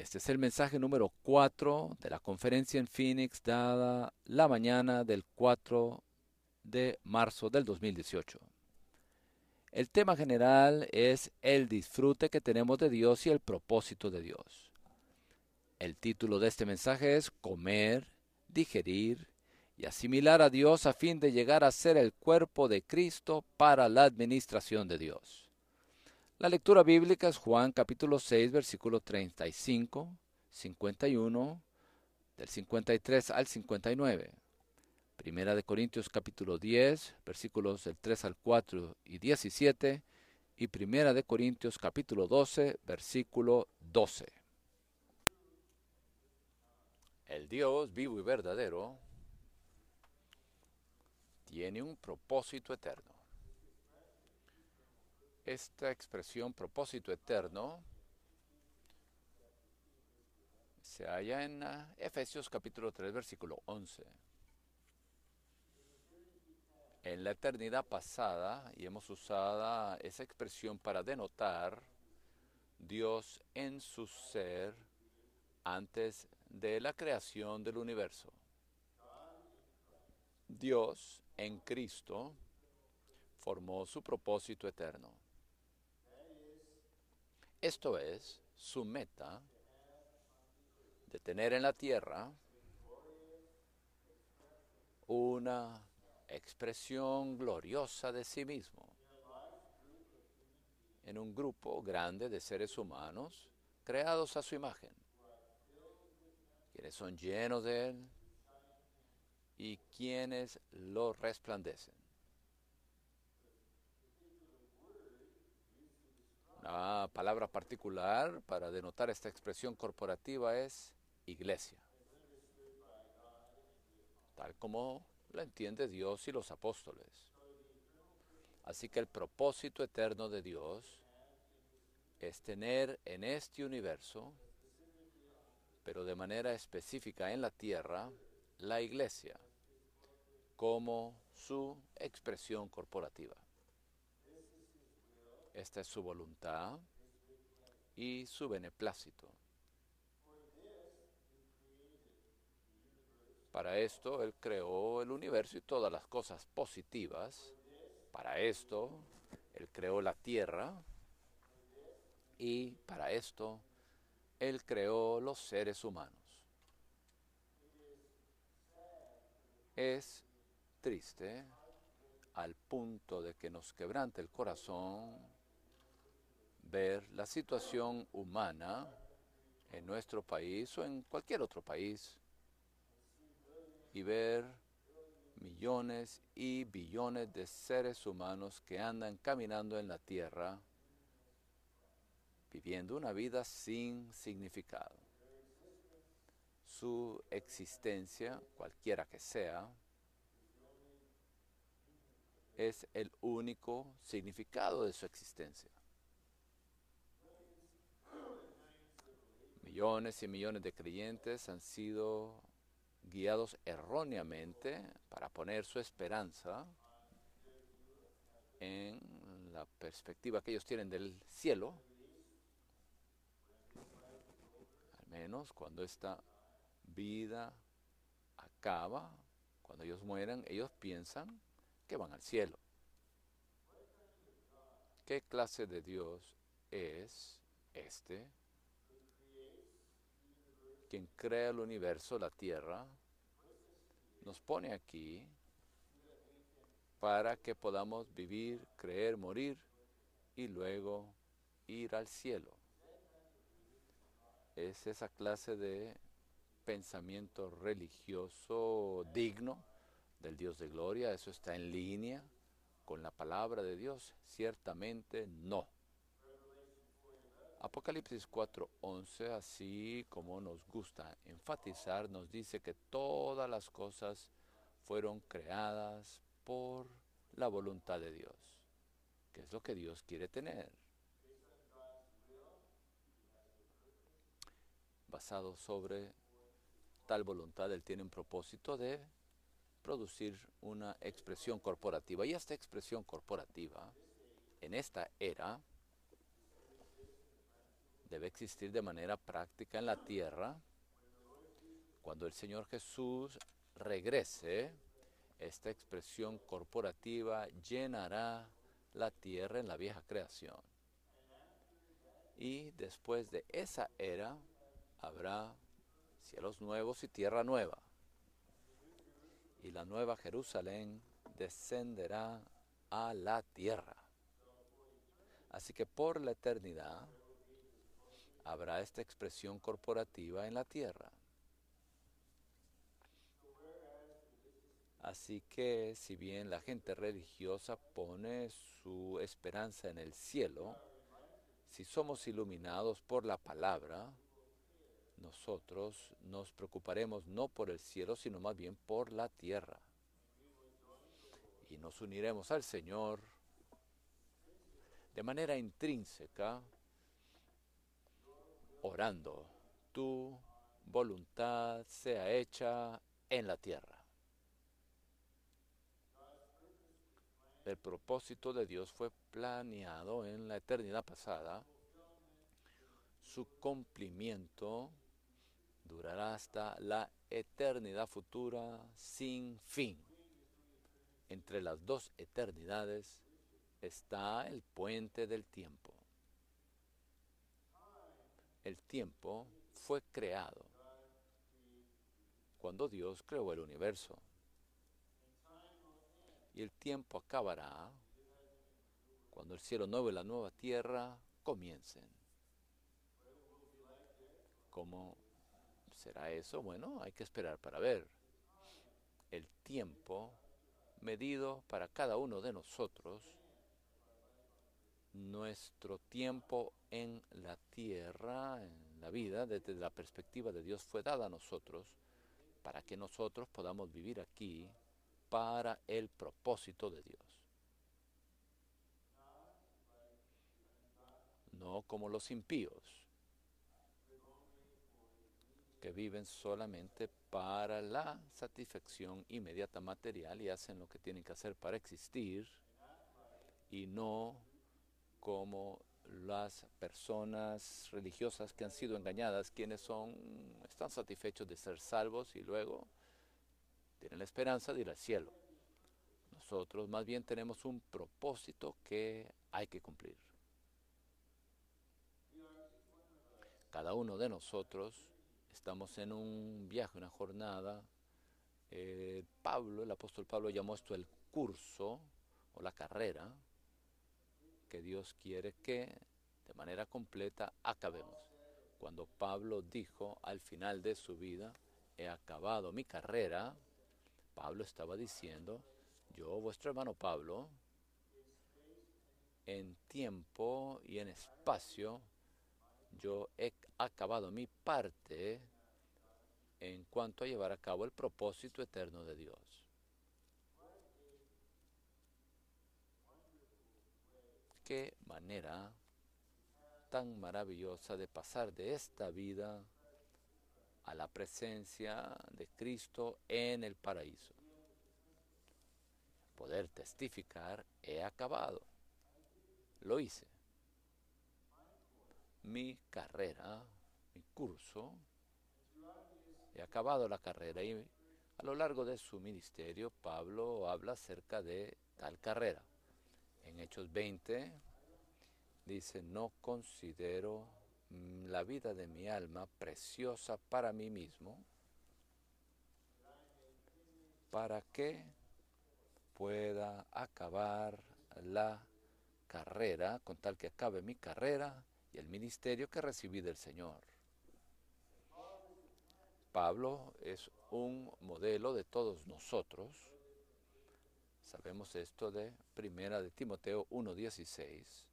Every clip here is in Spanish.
Este es el mensaje número 4 de la conferencia en Phoenix dada la mañana del 4 de marzo del 2018. El tema general es el disfrute que tenemos de Dios y el propósito de Dios. El título de este mensaje es Comer, digerir y asimilar a Dios a fin de llegar a ser el cuerpo de Cristo para la administración de Dios. La lectura bíblica es Juan capítulo 6, versículo 35, 51, del 53 al 59. Primera de Corintios capítulo 10, versículos del 3 al 4 y 17. Y Primera de Corintios capítulo 12, versículo 12. El Dios vivo y verdadero tiene un propósito eterno. Esta expresión propósito eterno se halla en Efesios capítulo 3, versículo 11. En la eternidad pasada, y hemos usado esa expresión para denotar Dios en su ser antes de la creación del universo. Dios en Cristo formó su propósito eterno. Esto es su meta de tener en la tierra una expresión gloriosa de sí mismo en un grupo grande de seres humanos creados a su imagen, quienes son llenos de Él y quienes lo resplandecen. Una palabra particular para denotar esta expresión corporativa es iglesia, tal como la entiende Dios y los apóstoles. Así que el propósito eterno de Dios es tener en este universo, pero de manera específica en la tierra, la iglesia como su expresión corporativa. Esta es su voluntad y su beneplácito. Para esto Él creó el universo y todas las cosas positivas. Para esto Él creó la tierra y para esto Él creó los seres humanos. Es triste al punto de que nos quebrante el corazón ver la situación humana en nuestro país o en cualquier otro país y ver millones y billones de seres humanos que andan caminando en la tierra viviendo una vida sin significado. Su existencia, cualquiera que sea, es el único significado de su existencia. Millones y millones de creyentes han sido guiados erróneamente para poner su esperanza en la perspectiva que ellos tienen del cielo, al menos cuando esta vida acaba, cuando ellos mueran, ellos piensan que van al cielo. ¿Qué clase de Dios es este? Quien crea el universo, la tierra, nos pone aquí para que podamos vivir, creer, morir y luego ir al cielo. Es esa clase de pensamiento religioso digno del Dios de gloria. Eso está en línea con la palabra de Dios. Ciertamente no. Apocalipsis 4:11, así como nos gusta enfatizar, nos dice que todas las cosas fueron creadas por la voluntad de Dios, que es lo que Dios quiere tener. Basado sobre tal voluntad, Él tiene un propósito de producir una expresión corporativa. Y esta expresión corporativa, en esta era, debe existir de manera práctica en la tierra. Cuando el Señor Jesús regrese, esta expresión corporativa llenará la tierra en la vieja creación. Y después de esa era habrá cielos nuevos y tierra nueva. Y la nueva Jerusalén descenderá a la tierra. Así que por la eternidad habrá esta expresión corporativa en la tierra. Así que si bien la gente religiosa pone su esperanza en el cielo, si somos iluminados por la palabra, nosotros nos preocuparemos no por el cielo, sino más bien por la tierra. Y nos uniremos al Señor de manera intrínseca, orando, tu voluntad sea hecha en la tierra. El propósito de Dios fue planeado en la eternidad pasada. Su cumplimiento durará hasta la eternidad futura sin fin. Entre las dos eternidades está el puente del tiempo. El tiempo fue creado cuando Dios creó el universo. Y el tiempo acabará cuando el cielo nuevo y la nueva tierra comiencen. ¿Cómo será eso? Bueno, hay que esperar para ver. El tiempo medido para cada uno de nosotros, nuestro tiempo en la tierra, en la vida, desde la perspectiva de Dios, fue dada a nosotros para que nosotros podamos vivir aquí para el propósito de Dios. No como los impíos, que viven solamente para la satisfacción inmediata material y hacen lo que tienen que hacer para existir, y no como las personas religiosas que han sido engañadas, quienes están satisfechos de ser salvos y luego tienen la esperanza de ir al cielo. Nosotros más bien tenemos un propósito que hay que cumplir. Cada uno de nosotros estamos en un viaje, una jornada. El apóstol Pablo llamó esto el curso o la carrera que Dios quiere que de manera completa acabemos. Cuando Pablo dijo al final de su vida, he acabado mi carrera, Pablo estaba diciendo, yo, vuestro hermano Pablo, en tiempo y en espacio, yo he acabado mi parte en cuanto a llevar a cabo el propósito eterno de Dios. Qué manera tan maravillosa de pasar de esta vida a la presencia de Cristo en el paraíso. Poder testificar, he acabado, lo hice. Mi carrera, mi curso, he acabado la carrera, y a lo largo de su ministerio Pablo habla acerca de tal carrera. En Hechos 20 dice, no considero la vida de mi alma preciosa para mí mismo, para que pueda acabar la carrera, con tal que acabe mi carrera y el ministerio que recibí del Señor. Pablo es un modelo de todos nosotros. Sabemos esto de Primera de Timoteo 1:16.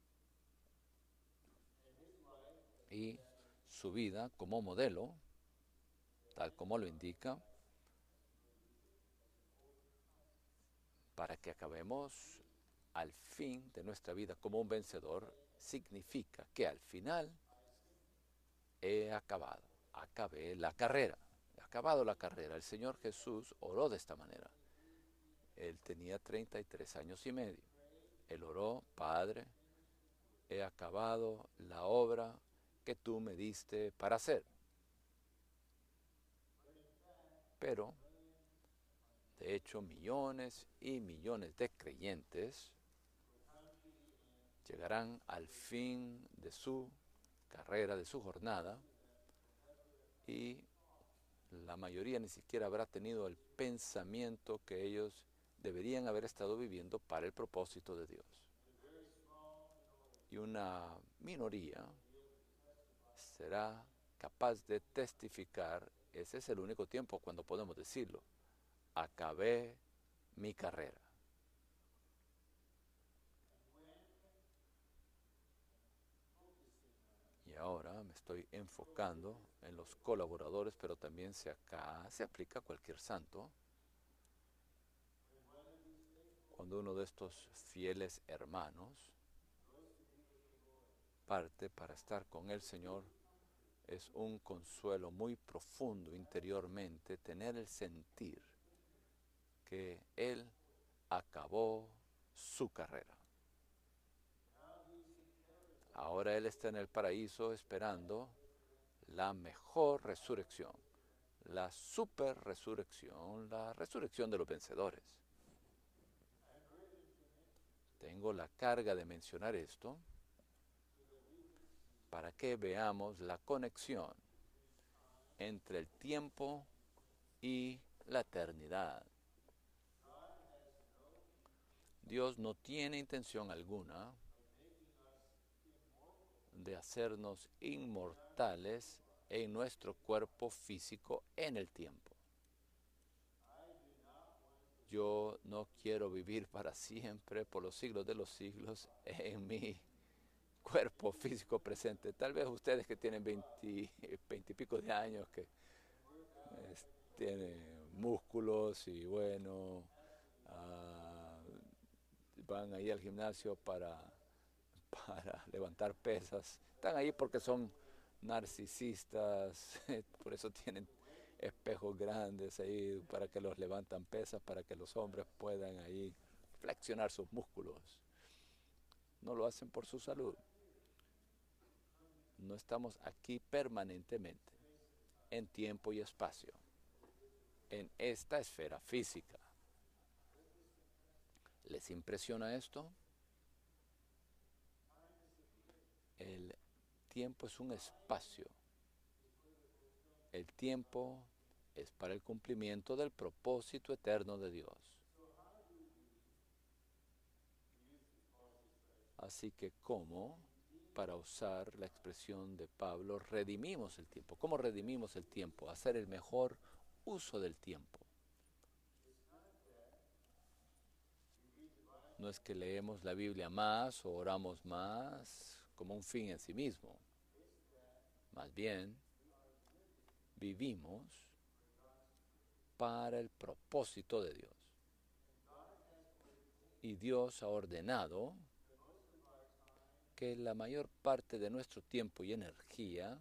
Y su vida como modelo, tal como lo indica, para que acabemos al fin de nuestra vida como un vencedor, significa que al final he acabado, acabé la carrera, he acabado la carrera. El Señor Jesús oró de esta manera. Él tenía 33 años y medio. Él oró, Padre, he acabado la obra que tú me diste para hacer. Pero, de hecho, millones y millones de creyentes llegarán al fin de su carrera, de su jornada, y la mayoría ni siquiera habrá tenido el pensamiento que ellos deberían haber estado viviendo para el propósito de Dios. Y una minoría será capaz de testificar, ese es el único tiempo cuando podemos decirlo, acabé mi carrera. Y ahora me estoy enfocando en los colaboradores, pero también acá se aplica a cualquier santo. Cuando uno de estos fieles hermanos parte para estar con el Señor, es un consuelo muy profundo interiormente tener el sentir que Él acabó su carrera. Ahora Él está en el paraíso esperando la mejor resurrección, la super resurrección, la resurrección de los vencedores. Tengo la carga de mencionar esto para que veamos la conexión entre el tiempo y la eternidad. Dios no tiene intención alguna de hacernos inmortales en nuestro cuerpo físico en el tiempo. Yo no quiero vivir para siempre, por los siglos de los siglos, en mi cuerpo físico presente. Tal vez ustedes que tienen 20 y pico de años, que tienen músculos y bueno, ah, van ahí al gimnasio para levantar pesas. Están ahí porque son narcisistas, por eso tienen espejos grandes ahí para que los levantan pesas, para que los hombres puedan ahí flexionar sus músculos. No lo hacen por su salud. No estamos aquí permanentemente, en tiempo y espacio, en esta esfera física. ¿Les impresiona esto? El tiempo es un espacio. El tiempo es para el cumplimiento del propósito eterno de Dios. Así que, ¿cómo? Para usar la expresión de Pablo, redimimos el tiempo. ¿Cómo redimimos el tiempo? Hacer el mejor uso del tiempo. No es que leemos la Biblia más o oramos más como un fin en sí mismo. Más bien, vivimos para el propósito de Dios. Y Dios ha ordenado que la mayor parte de nuestro tiempo y energía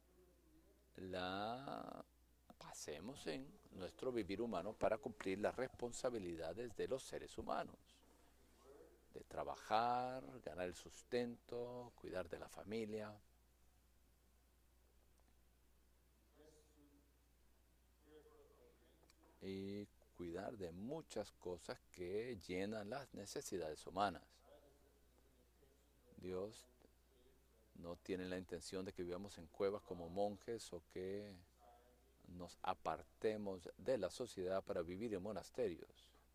la pasemos en nuestro vivir humano para cumplir las responsabilidades de los seres humanos, de trabajar, ganar el sustento, cuidar de la familia. Y cuidar de muchas cosas que llenan las necesidades humanas. Dios no tiene la intención de que vivamos en cuevas como monjes o que nos apartemos de la sociedad para vivir en monasterios.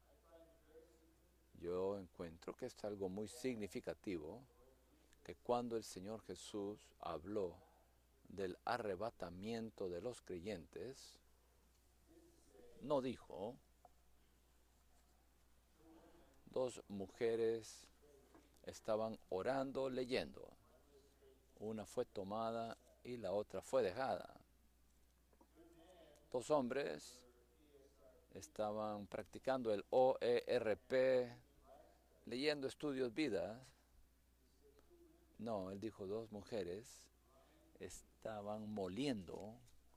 Yo encuentro que es algo muy significativo que cuando el Señor Jesús habló del arrebatamiento de los creyentes, no dijo, dos mujeres estaban orando, leyendo. Una fue tomada y la otra fue dejada. Dos hombres estaban practicando el OERP, leyendo estudios vidas. No, él dijo dos mujeres estaban moliendo.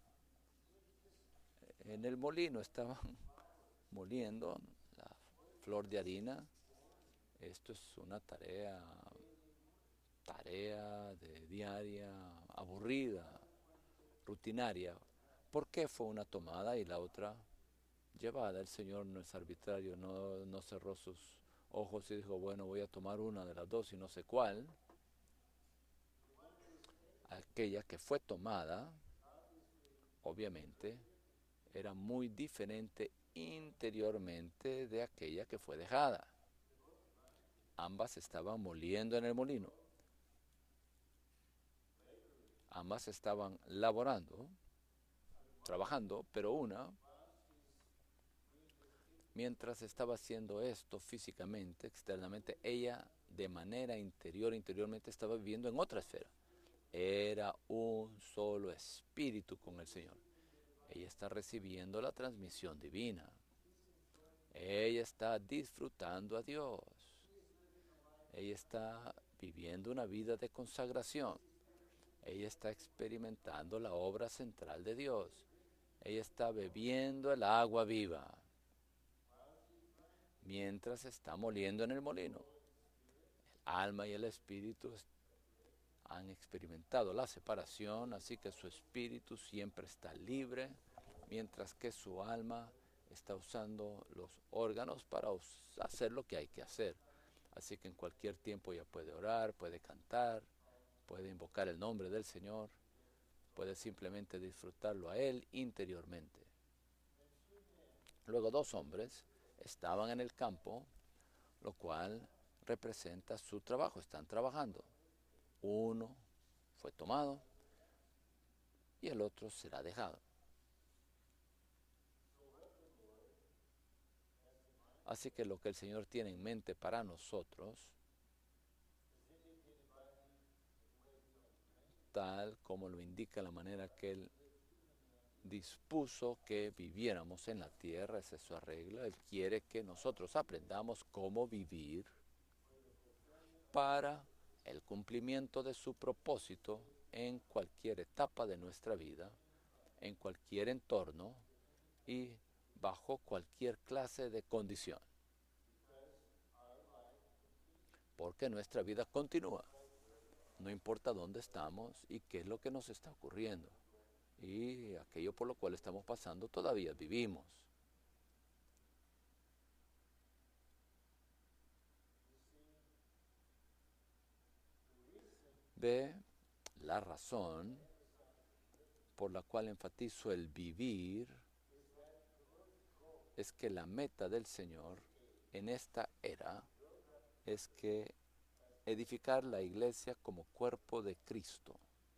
En el molino estaban moliendo la flor de harina. Esto es una tarea de diaria, aburrida, rutinaria. ¿Por qué fue una tomada y la otra llevada? El Señor no es arbitrario, no cerró sus ojos y dijo, bueno, voy a tomar una de las dos y no sé cuál. Aquella que fue tomada, obviamente, era muy diferente interiormente de aquella que fue dejada. Ambas estaban moliendo en el molino. Ambas estaban laborando, trabajando, pero una, mientras estaba haciendo esto físicamente, externamente, ella de manera interiormente estaba viviendo en otra esfera. Era un solo espíritu con el Señor. Ella está recibiendo la transmisión divina. Ella está disfrutando a Dios. Ella está viviendo una vida de consagración. Ella está experimentando la obra central de Dios. Ella está bebiendo el agua viva mientras está moliendo en el molino. El alma y el espíritu han experimentado la separación, así que su espíritu siempre está libre, mientras que su alma está usando los órganos para hacer lo que hay que hacer. Así que en cualquier tiempo ella puede orar, puede cantar, puede invocar el nombre del Señor, puede simplemente disfrutarlo a Él interiormente. Luego dos hombres estaban en el campo, lo cual representa su trabajo, están trabajando. Uno fue tomado y el otro será dejado. Así que lo que el Señor tiene en mente para nosotros, tal como lo indica la manera que Él dispuso que viviéramos en la tierra, esa es su arreglo. Él quiere que nosotros aprendamos cómo vivir para el cumplimiento de su propósito en cualquier etapa de nuestra vida, en cualquier entorno y bajo cualquier clase de condición. Porque nuestra vida continúa, no importa dónde estamos y qué es lo que nos está ocurriendo. Y aquello por lo cual estamos pasando todavía vivimos. Ve la razón por la cual enfatizo el vivir es que la meta del Señor en esta era es que edificar la iglesia como cuerpo de Cristo.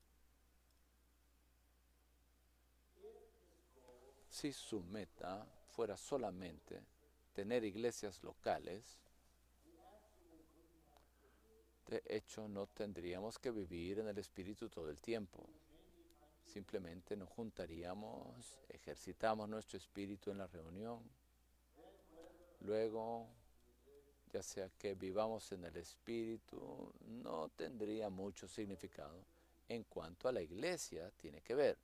Si su meta fuera solamente tener iglesias locales, de hecho no tendríamos que vivir en el Espíritu todo el tiempo. Simplemente nos juntaríamos, ejercitamos nuestro espíritu en la reunión. Luego, ya sea que vivamos en el espíritu, no tendría mucho significado en cuanto a la iglesia tiene que ver.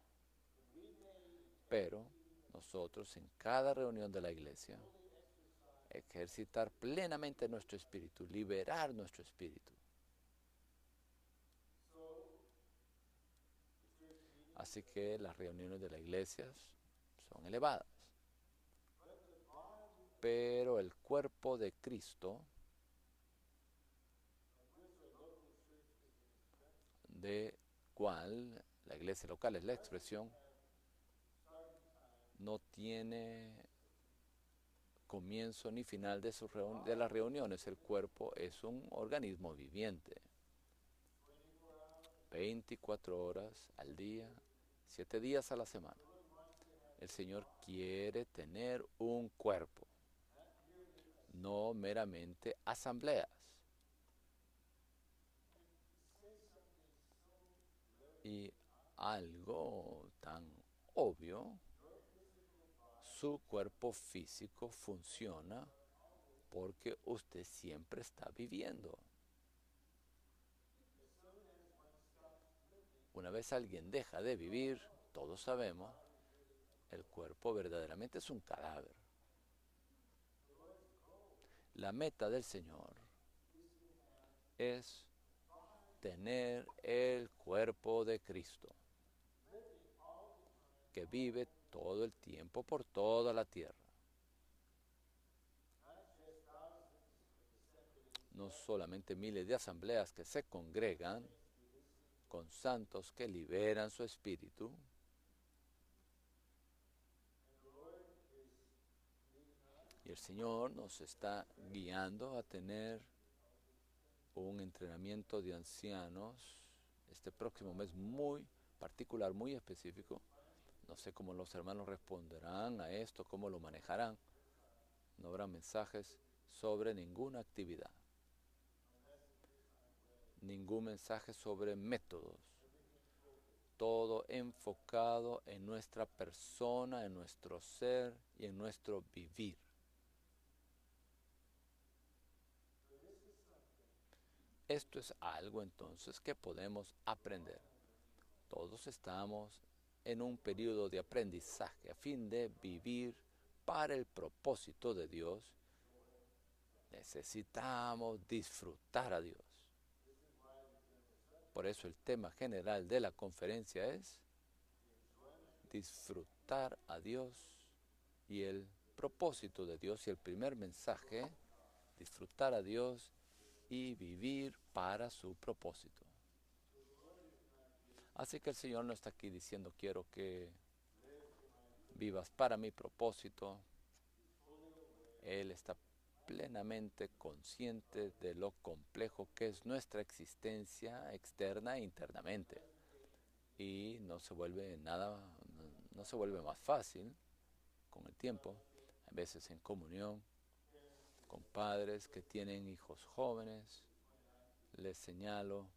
Pero nosotros en cada reunión de la iglesia, ejercitar plenamente nuestro espíritu, liberar nuestro espíritu. Así que las reuniones de la iglesia son elevadas. Pero el cuerpo de Cristo, de cual la iglesia local es la expresión, no tiene comienzo ni final de las reuniones. El cuerpo es un organismo viviente. 24 horas al día, 7 días a la semana. El Señor quiere tener un cuerpo, no meramente asambleas. Y algo tan obvio, su cuerpo físico funciona porque usted siempre está viviendo. Una vez alguien deja de vivir, todos sabemos, el cuerpo verdaderamente es un cadáver. La meta del Señor es tener el cuerpo de Cristo, que vive todo el tiempo por toda la tierra. No solamente miles de asambleas que se congregan con santos que liberan su espíritu, y el Señor nos está guiando a tener un entrenamiento de ancianos este próximo mes muy particular, muy específico. No sé cómo los hermanos responderán a esto, cómo lo manejarán. No habrá mensajes sobre ninguna actividad, ningún mensaje sobre métodos. Todo enfocado en nuestra persona, en nuestro ser y en nuestro vivir. Esto es algo entonces que podemos aprender. Todos estamos en un periodo de aprendizaje a fin de vivir para el propósito de Dios. Necesitamos disfrutar a Dios. Por eso el tema general de la conferencia es disfrutar a Dios y el propósito de Dios. Y el primer mensaje, disfrutar a Dios y vivir para su propósito. Así que el Señor no está aquí diciendo quiero que vivas para mi propósito. Él está plenamente consciente de lo complejo que es nuestra existencia externa e internamente. Y no se vuelve no se vuelve más fácil con el tiempo. A veces en comunión con padres que tienen hijos jóvenes, les señalo,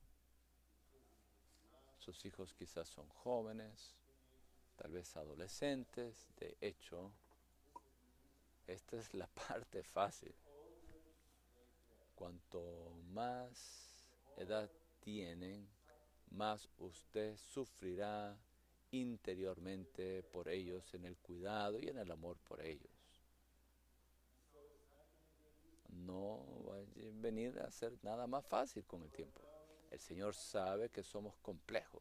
sus hijos quizás son jóvenes, tal vez adolescentes. De hecho, esta es la parte fácil. Cuanto más edad tienen, más usted sufrirá interiormente por ellos, en el cuidado y en el amor por ellos. No va a venir a ser nada más fácil con el tiempo. El Señor sabe que somos complejos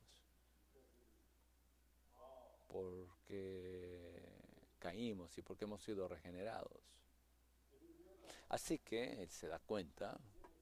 porque caímos y porque hemos sido regenerados. Así que Él se da cuenta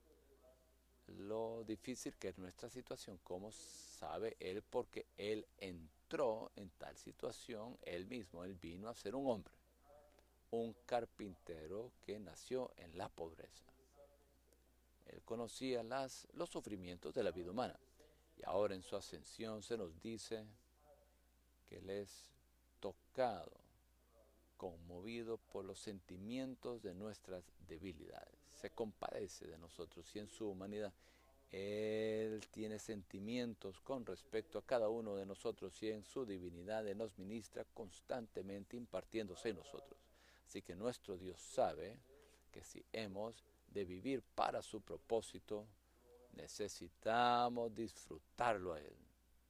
lo difícil que es nuestra situación, como sabe Él, porque Él entró en tal situación Él mismo. Él vino a ser un hombre, un carpintero que nació en la pobreza. Él conocía los sufrimientos de la vida humana. Y ahora en su ascensión se nos dice que Él es tocado, conmovido por los sentimientos de nuestras debilidades. Se compadece de nosotros y en su humanidad Él tiene sentimientos con respecto a cada uno de nosotros y en su divinidad Él nos ministra constantemente impartiéndose en nosotros. Así que nuestro Dios sabe que si hemos de vivir para su propósito, necesitamos disfrutarlo a Él.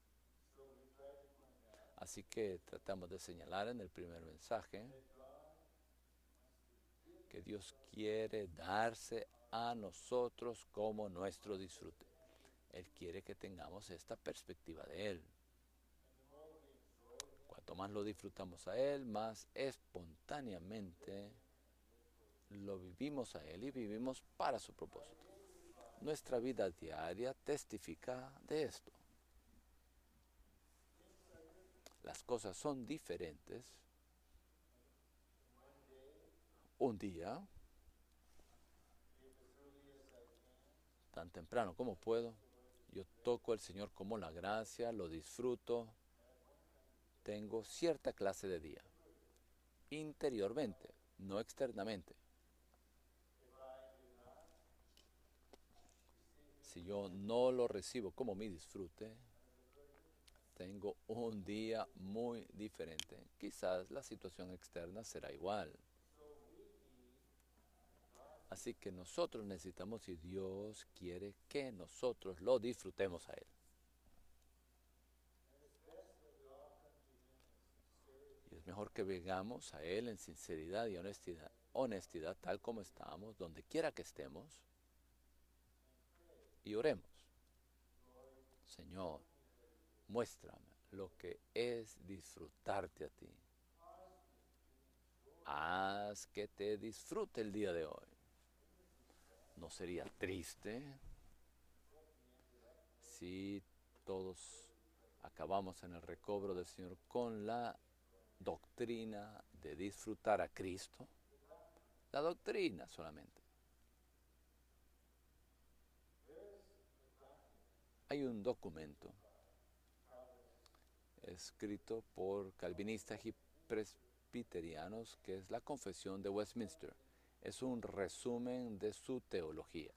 Así que tratamos de señalar en el primer mensaje que Dios quiere darse a nosotros como nuestro disfrute. Él quiere que tengamos esta perspectiva de Él. Cuanto más lo disfrutamos a Él, más espontáneamente lo vivimos a Él y vivimos para su propósito. Nuestra vida diaria testifica de esto. Las cosas son diferentes. Un día, tan temprano como puedo, yo toco al Señor como la gracia, lo disfruto, tengo cierta clase de día, interiormente, no externamente. Si yo no lo recibo como mi disfrute, tengo un día muy diferente. Quizás la situación externa será igual. Así que nosotros necesitamos, y Dios quiere que nosotros lo disfrutemos a Él. Y es mejor que vengamos a Él en sinceridad y honestidad tal como estamos, donde quiera que estemos, y oremos. Señor, muéstrame lo que es disfrutarte a ti. Haz que te disfrute el día de hoy. ¿No sería triste si todos acabamos en el recobro del Señor con la doctrina de disfrutar a Cristo? La doctrina solamente. Hay un documento escrito por calvinistas y presbiterianos que es la Confesión de Westminster. Es un resumen de su teología.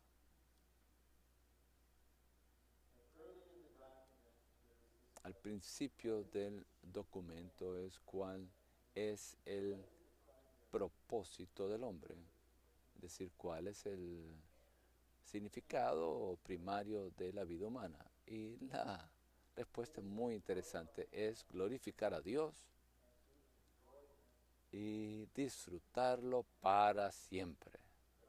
Al principio del documento es cuál es el propósito del hombre, es decir, cuál es el significado primario de la vida humana. Y la respuesta es muy interesante, es glorificar a Dios y disfrutarlo para siempre.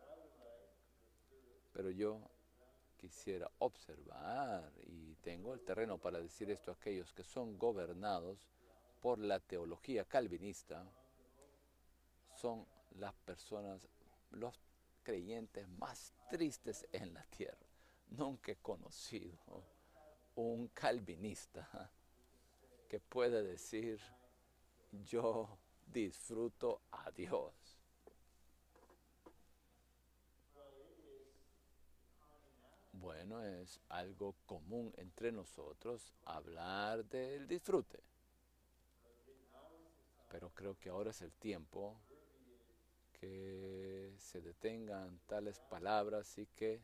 Pero yo quisiera observar, y tengo el terreno para decir esto a aquellos que son gobernados por la teología calvinista, son las personas, los creyentes más tristes en la tierra. Nunca he conocido un calvinista que pueda decir, yo disfruto a Dios. Bueno, es algo común entre nosotros hablar del disfrute, pero creo que ahora es el tiempo que se detengan tales palabras y que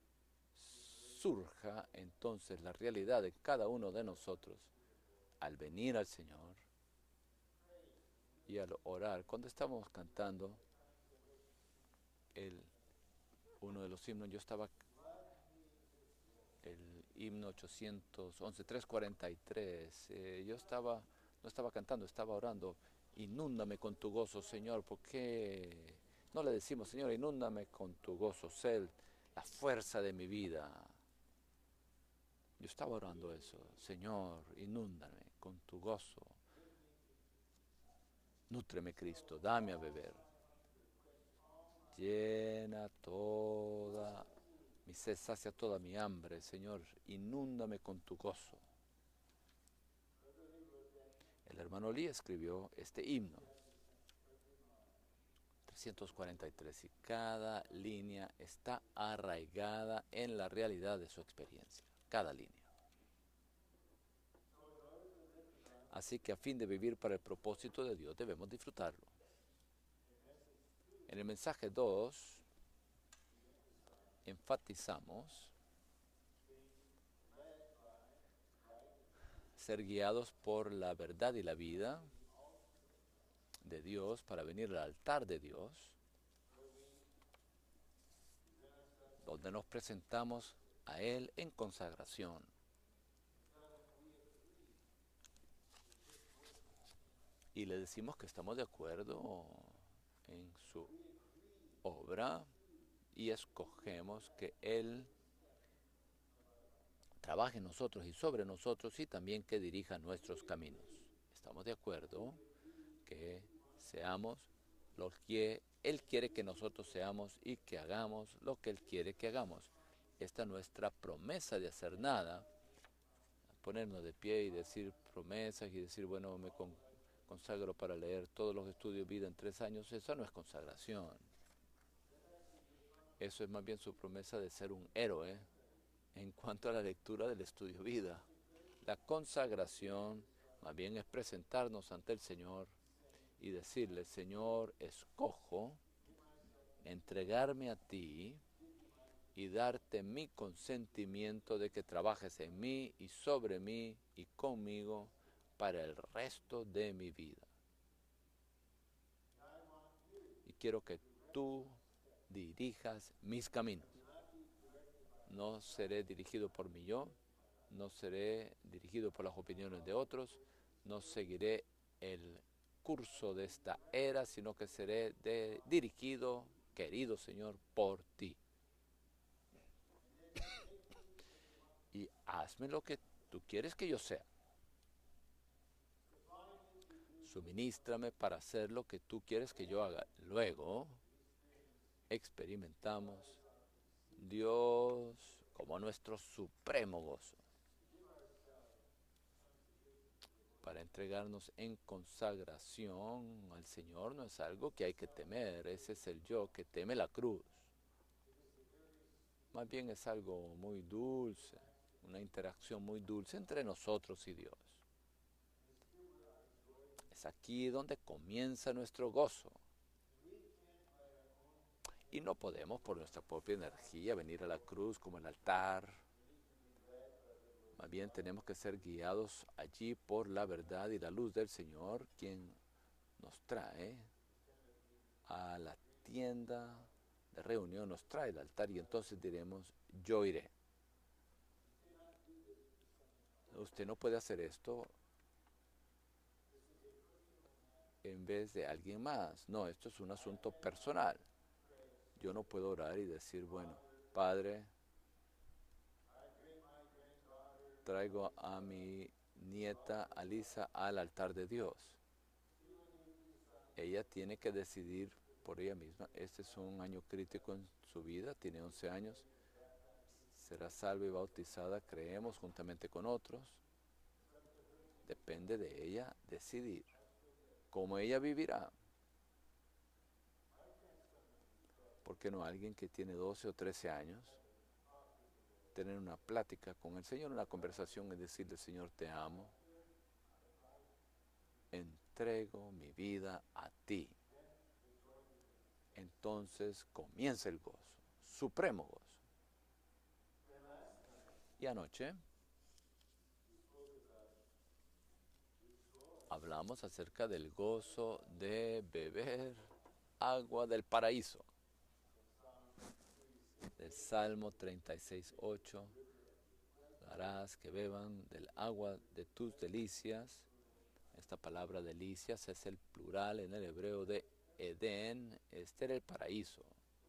surja entonces la realidad de cada uno de nosotros al venir al Señor y al orar. Cuando estamos cantando el, uno de los himnos, yo estaba el himno 811, 343, no estaba cantando, estaba orando. Inúndame con tu gozo, Señor. ¿Por qué no le decimos, Señor, inúndame con tu gozo, sé la fuerza de mi vida? Yo estaba orando eso, Señor, inúndame con tu gozo. Nútreme, Cristo, dame a beber. Llena toda mi sed, sacia toda mi hambre, Señor, inúndame con tu gozo. El hermano Lee escribió este himno, 343, y cada línea está arraigada en la realidad de su experiencia, cada línea. Así que a fin de vivir para el propósito de Dios debemos disfrutarlo. En el mensaje 2 enfatizamos ser guiados por la verdad y la vida de Dios para venir al altar de Dios, donde nos presentamos a Él en consagración. Y le decimos que estamos de acuerdo en su obra y escogemos que Él trabaje en nosotros y sobre nosotros y también que dirija nuestros caminos. Estamos de acuerdo que seamos lo que Él quiere que nosotros seamos y que hagamos lo que Él quiere que hagamos. Esta es nuestra promesa de hacer nada, ponernos de pie y decir promesas y decir, bueno, me consagro para leer todos los estudios de vida en 3 años, esa no es consagración. Eso es más bien su promesa de ser un héroe en cuanto a la lectura del estudio vida. La consagración más bien es presentarnos ante el Señor y decirle, Señor, escojo entregarme a ti y darte mi consentimiento de que trabajes en mí y sobre mí y conmigo para el resto de mi vida. Y quiero que tú dirijas mis caminos. No seré dirigido por mi yo, no seré dirigido por las opiniones de otros, no seguiré el curso de esta era, sino que seré dirigido, querido Señor, por ti. Y hazme lo que tú quieres que yo sea. Suministrame para hacer lo que tú quieres que yo haga. Luego experimentamos Dios como nuestro supremo gozo, para entregarnos en consagración al Señor. No es algo que hay que temer, ese es el yo que teme la cruz. Más bien es algo muy dulce, una interacción muy dulce entre nosotros y Dios. Es aquí donde comienza nuestro gozo. Y no podemos por nuestra propia energía venir a la cruz como el altar. Más bien tenemos que ser guiados allí por la verdad y la luz del Señor, quien nos trae a la tienda de reunión, nos trae el altar y entonces diremos, yo iré. Usted no puede hacer esto en vez de alguien más. No, esto es un asunto personal. Yo no puedo orar y decir, bueno, Padre, traigo a mi nieta Alisa al altar de Dios. Ella tiene que decidir por ella misma. Este es un año crítico en su vida, tiene 11 años. Será salva y bautizada, creemos, juntamente con otros. Depende de ella decidir cómo ella vivirá. ¿Por qué no alguien que tiene 12 o 13 años? Tener una plática con el Señor, una conversación y decirle, Señor, te amo. Entrego mi vida a ti. Entonces comienza el gozo, supremo gozo. Y anoche hablamos acerca del gozo de beber agua del paraíso. Del Salmo 36:8, harás que beban del agua de tus delicias. Esta palabra delicias es el plural en el hebreo de Edén, este era el paraíso.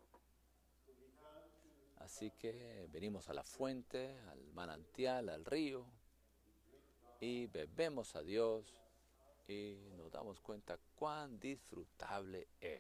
Así que venimos a la fuente, al manantial, al río, y bebemos a Dios y nos damos cuenta cuán disfrutable es.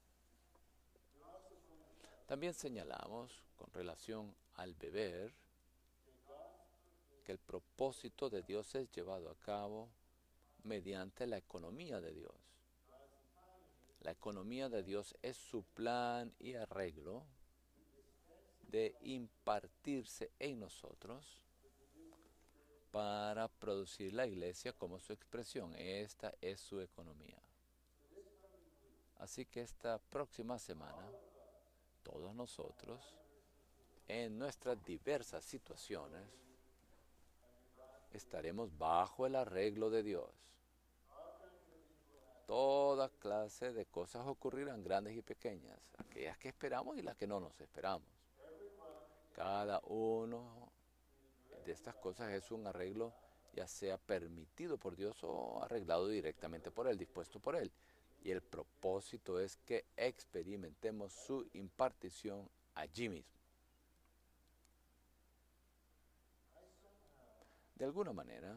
También señalamos, con relación al beber, que el propósito de Dios es llevado a cabo mediante la economía de Dios. La economía de Dios es su plan y arreglo de impartirse en nosotros para producir la iglesia como su expresión. Esta es su economía. Así que esta próxima semana, todos nosotros, en nuestras diversas situaciones, estaremos bajo el arreglo de Dios. Toda clase de cosas ocurrirán, grandes y pequeñas, aquellas que esperamos y las que no nos esperamos. Cada uno de estas cosas es un arreglo, ya sea permitido por Dios o arreglado directamente por Él, dispuesto por Él. Y el propósito es que experimentemos su impartición allí mismo. De alguna manera,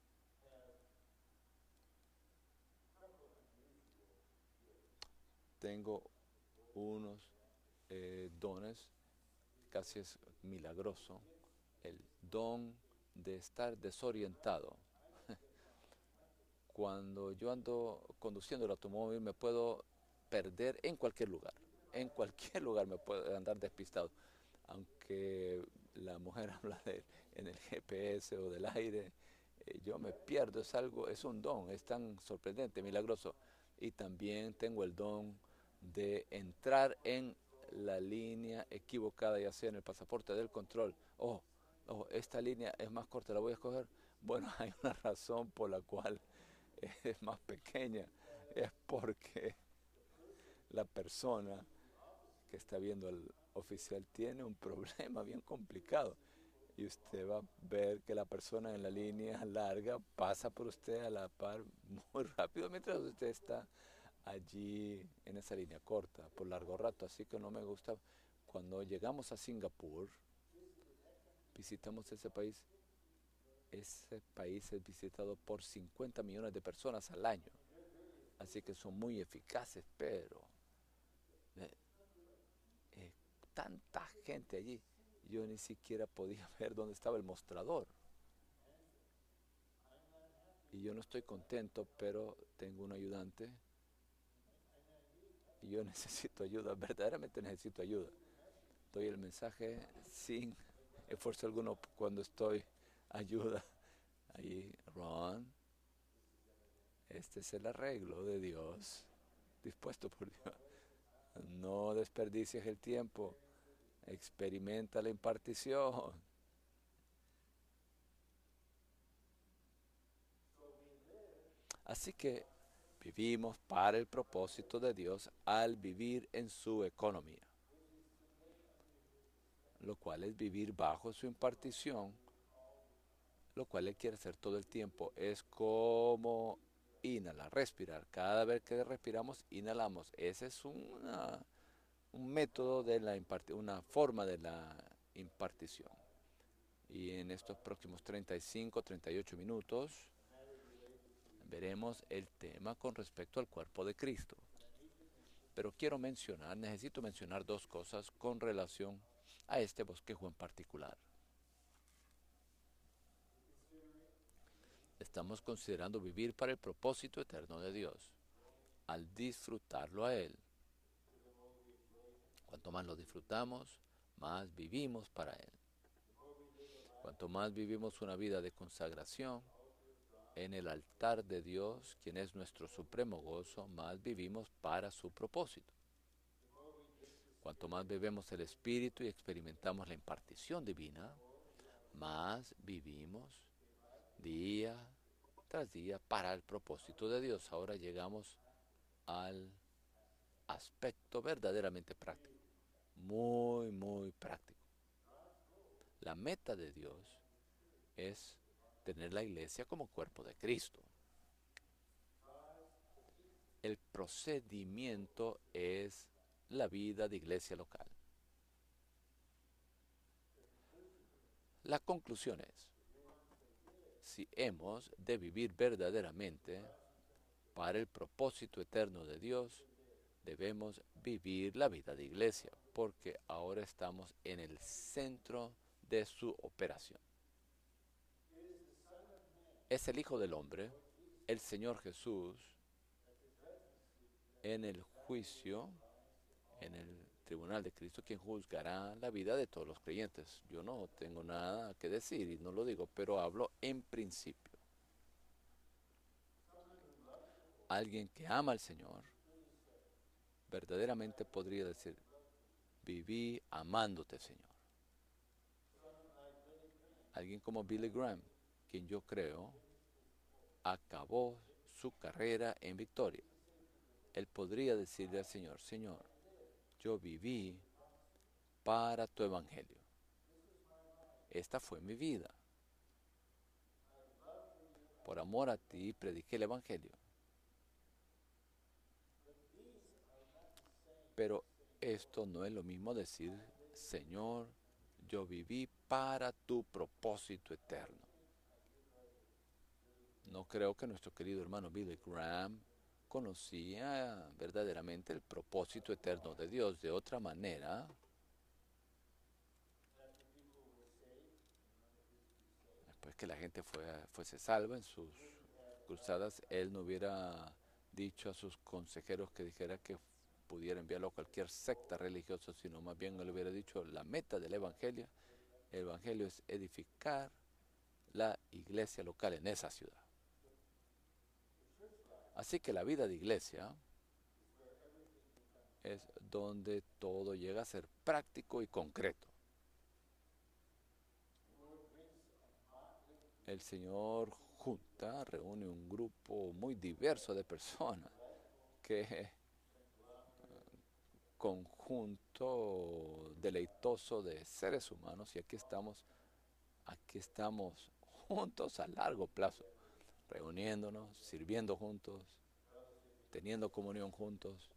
tengo unos dones, casi es milagroso, el don de estar desorientado. Cuando yo ando conduciendo el automóvil me puedo perder en cualquier lugar. En cualquier lugar me puedo andar despistado. Aunque la mujer habla en el GPS o del aire, yo me pierdo. Es algo, es un don, es tan sorprendente, milagroso. Y también tengo el don de entrar en la línea equivocada, ya sea en el pasaporte del control. Esta línea es más corta, la voy a escoger. Bueno, hay una razón por la cual es más pequeña, es porque la persona que está viendo al oficial tiene un problema bien complicado y usted va a ver que la persona en la línea larga pasa por usted a la par muy rápido mientras usted está allí en esa línea corta por largo rato. Así que no me gusta. Cuando llegamos a Singapur, visitamos ese país, Ese país es visitado por 50 millones de personas al año. Así que son muy eficaces, pero eh, eh, tanta gente allí. Yo ni siquiera podía ver dónde estaba el mostrador. Y yo no estoy contento, pero tengo un ayudante y yo necesito ayuda, verdaderamente necesito ayuda. Doy el mensaje sin esfuerzo alguno cuando estoy ayuda. Ahí, Ron, este es el arreglo de Dios, dispuesto por Dios. No desperdicies el tiempo, experimenta la impartición. Así que vivimos para el propósito de Dios al vivir en su economía, lo cual es vivir bajo su impartición, lo cual Él quiere hacer todo el tiempo. Es como inhalar, respirar. Cada vez que respiramos, inhalamos. Ese es un método de la impartición, una forma de la impartición. Y en estos próximos 35, 38 minutos veremos el tema con respecto al cuerpo de Cristo. Pero necesito mencionar dos cosas con relación a este bosquejo en particular. Estamos considerando vivir para el propósito eterno de Dios, al disfrutarlo a Él. Cuanto más lo disfrutamos, más vivimos para Él. Cuanto más vivimos una vida de consagración en el altar de Dios, quien es nuestro supremo gozo, más vivimos para su propósito. Cuanto más bebemos el Espíritu y experimentamos la impartición divina, más vivimos día tras día para el propósito de Dios. Ahora llegamos al aspecto verdaderamente práctico, muy, muy práctico. La meta de Dios es tener la iglesia como cuerpo de Cristo. El procedimiento es la vida de iglesia local. La conclusión es, si hemos de vivir verdaderamente para el propósito eterno de Dios, debemos vivir la vida de iglesia, porque ahora estamos en el centro de su operación. Es el Hijo del Hombre, el Señor Jesús, en el juicio, en el tribunal de Cristo, quien juzgará la vida de todos los creyentes. Yo no tengo nada que decir y no lo digo, pero hablo en principio. Alguien que ama al Señor verdaderamente podría decir, viví amándote, Señor. Alguien como Billy Graham, quien yo creo acabó su carrera en victoria. Él podría decirle al Señor, Señor, yo viví para tu evangelio. Esta fue mi vida. Por amor a ti prediqué el evangelio. Pero esto no es lo mismo decir, Señor, yo viví para tu propósito eterno. No creo que nuestro querido hermano Billy Graham conocía verdaderamente el propósito eterno de Dios. De otra manera, después que la gente fuese salva en sus cruzadas, él no hubiera dicho a sus consejeros que dijera que pudiera enviarlo a cualquier secta religiosa, sino más bien él hubiera dicho la meta del el evangelio es edificar la iglesia local en esa ciudad. Así que la vida de iglesia es donde todo llega a ser práctico y concreto. El Señor reúne un grupo muy diverso de personas que conjunto deleitoso de seres humanos y aquí estamos juntos a largo plazo, reuniéndonos, sirviendo juntos, teniendo comunión juntos.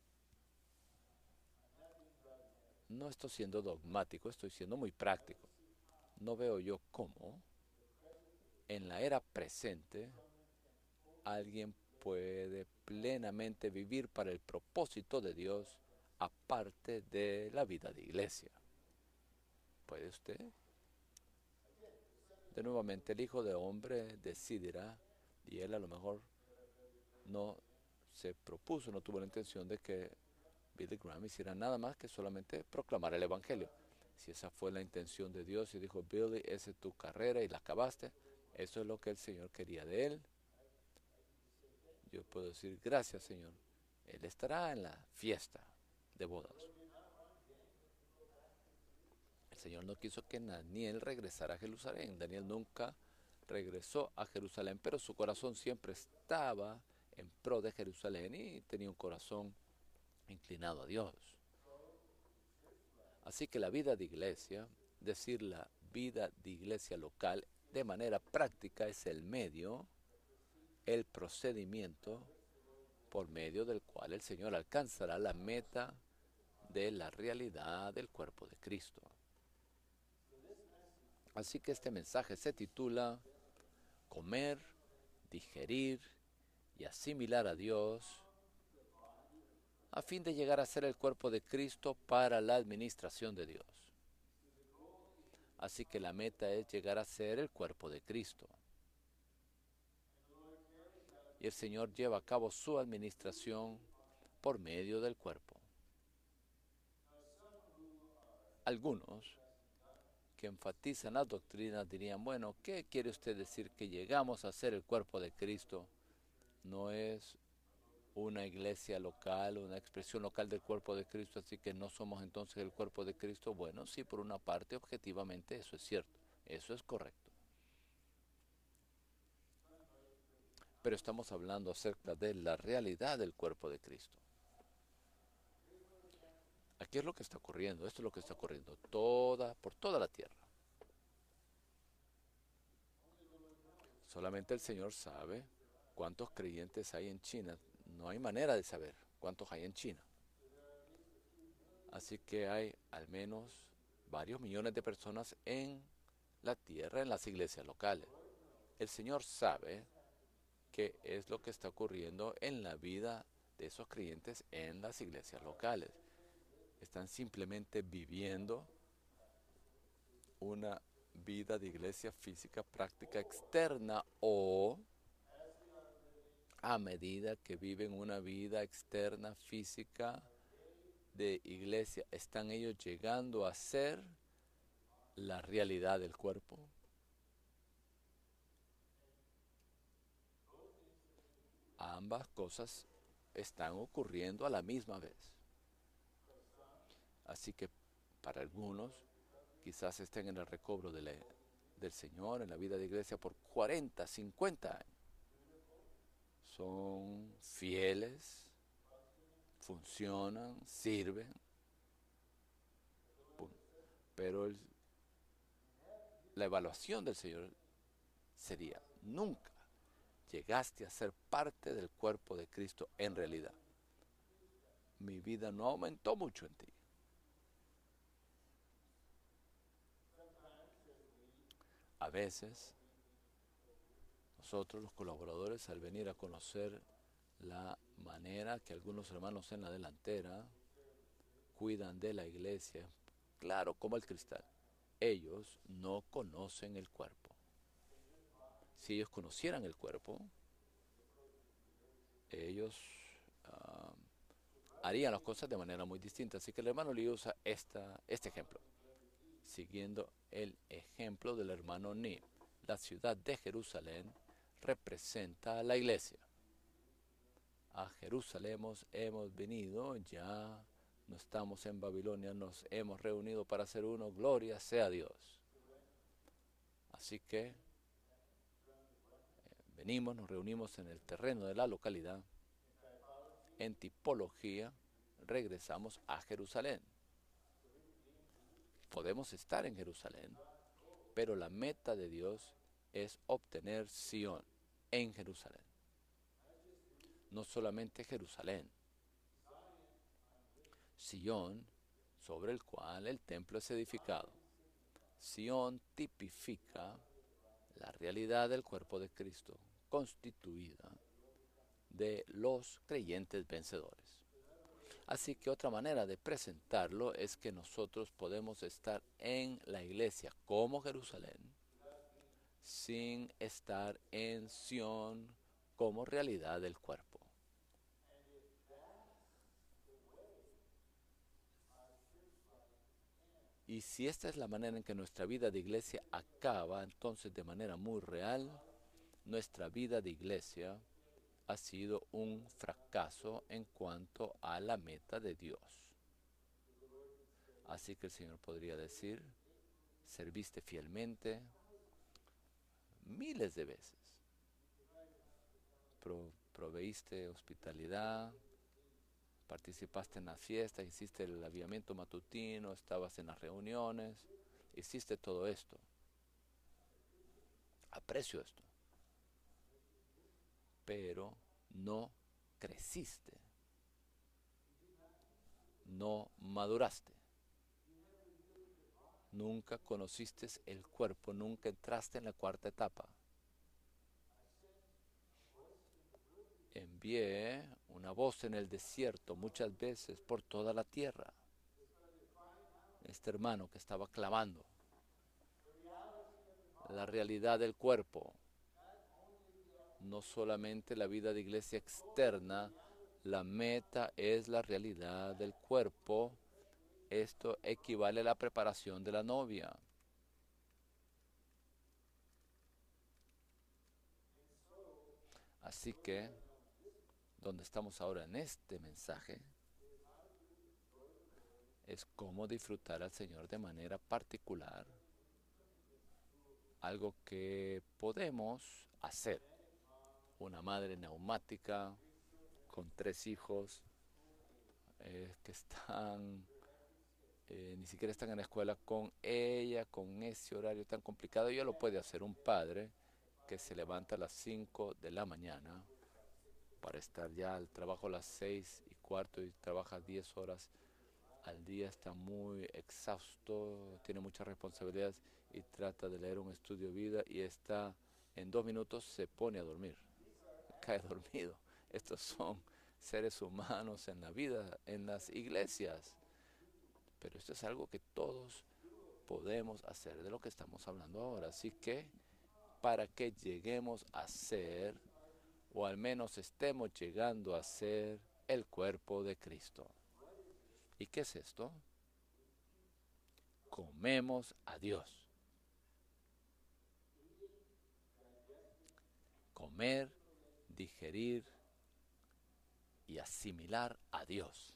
No estoy siendo dogmático, estoy siendo muy práctico. No veo yo cómo en la era presente, alguien puede plenamente vivir para el propósito de Dios aparte de la vida de iglesia. ¿Puede usted? De nuevamente, el Hijo de Hombre decidirá, y él a lo mejor no se propuso, no tuvo la intención de que Billy Graham hiciera nada más que solamente proclamar el Evangelio. Si esa fue la intención de Dios y dijo, Billy, esa es tu carrera y la acabaste, eso es lo que el Señor quería de él, yo puedo decir, gracias Señor. Él estará en la fiesta de bodas. El Señor no quiso que Daniel regresara a Jerusalén. Daniel nunca regresó a Jerusalén, pero su corazón siempre estaba en pro de Jerusalén y tenía un corazón inclinado a Dios. Así que la vida de iglesia, decir la vida de iglesia local de manera práctica es el medio, el procedimiento por medio del cual el Señor alcanzará la meta de la realidad del cuerpo de Cristo. Así que este mensaje se titula Comer, digerir y asimilar a Dios a fin de llegar a ser el cuerpo de Cristo para la administración de Dios. Así que la meta es llegar a ser el cuerpo de Cristo. Y el Señor lleva a cabo su administración por medio del cuerpo. Algunos que enfatizan las doctrinas dirían, bueno, ¿qué quiere usted decir que llegamos a ser el cuerpo de Cristo? No es una iglesia local, una expresión local del cuerpo de Cristo, así que no somos entonces el cuerpo de Cristo. Bueno, sí, por una parte, objetivamente eso es cierto, eso es correcto. Pero estamos hablando acerca de la realidad del cuerpo de Cristo. Aquí es lo que está ocurriendo, esto es lo que está ocurriendo por toda la tierra. Solamente el Señor sabe cuántos creyentes hay en China. No hay manera de saber cuántos hay en China. Así que hay al menos varios millones de personas en la tierra, en las iglesias locales. El Señor sabe qué es lo que está ocurriendo en la vida de esos creyentes en las iglesias locales. Están simplemente viviendo una vida de iglesia física práctica externa, o a medida que viven una vida externa física de iglesia, están ellos llegando a ser la realidad del cuerpo. Ambas cosas están ocurriendo a la misma vez. Así que para algunos quizás estén en el recobro del Señor, en la vida de iglesia por 40, 50 años. Son fieles, funcionan, sirven, pero la evaluación del Señor sería, nunca llegaste a ser parte del cuerpo de Cristo en realidad. Mi vida no aumentó mucho en ti. A veces, nosotros los colaboradores, al venir a conocer la manera que algunos hermanos en la delantera cuidan de la iglesia, claro, como el cristal, ellos no conocen el cuerpo. Si ellos conocieran el cuerpo, ellos uh, harían las cosas de manera muy distinta. Así que el hermano Lee usa este ejemplo, siguiendo el ejemplo del hermano Ni. La ciudad de Jerusalén representa a la iglesia. A Jerusalén hemos venido, ya no estamos en Babilonia, nos hemos reunido para ser uno, gloria sea a Dios. Así que venimos, nos reunimos en el terreno de la localidad, en tipología, regresamos a Jerusalén. Podemos estar en Jerusalén, pero la meta de Dios es obtener Sión en Jerusalén. No solamente Jerusalén, Sión, sobre el cual el templo es edificado. Sión tipifica la realidad del cuerpo de Cristo, constituida de los creyentes vencedores. Así que otra manera de presentarlo es que nosotros podemos estar en la iglesia como Jerusalén sin estar en Sión como realidad del cuerpo. Y si esta es la manera en que nuestra vida de iglesia acaba, entonces de manera muy real, nuestra vida de iglesia ha sido un fracaso en cuanto a la meta de Dios. Así que el Señor podría decir, serviste fielmente miles de veces, proveíste hospitalidad, participaste en las fiestas, hiciste el avivamiento matutino, estabas en las reuniones, hiciste todo esto. Aprecio esto, pero no creciste, no maduraste, nunca conociste el cuerpo, nunca entraste en la cuarta etapa. Envié una voz en el desierto muchas veces por toda la tierra. Este hermano que estaba clamando la realidad del cuerpo, no solamente la vida de iglesia externa, la meta es la realidad del cuerpo. Esto equivale a la preparación de la novia. Así que, donde estamos ahora en este mensaje, es cómo disfrutar al Señor de manera particular, algo que podemos hacer. Una madre neumática con 3 hijos que están, ni siquiera están en la escuela con ella, con ese horario tan complicado. Ya lo puede hacer un padre que se levanta a las 5 de la mañana para estar ya al trabajo a las 6:15 y trabaja 10 horas al día, está muy exhausto, tiene muchas responsabilidades y trata de leer un estudio de vida y está en 2 minutos se pone a dormir, cae dormido. Estos son seres humanos en la vida, en las iglesias, pero esto es algo que todos podemos hacer de lo que estamos hablando ahora. Así que para que lleguemos a ser, o al menos estemos llegando a ser, el cuerpo de Cristo. ¿Y qué es esto? Comemos a Dios. Comer, digerir y asimilar a Dios.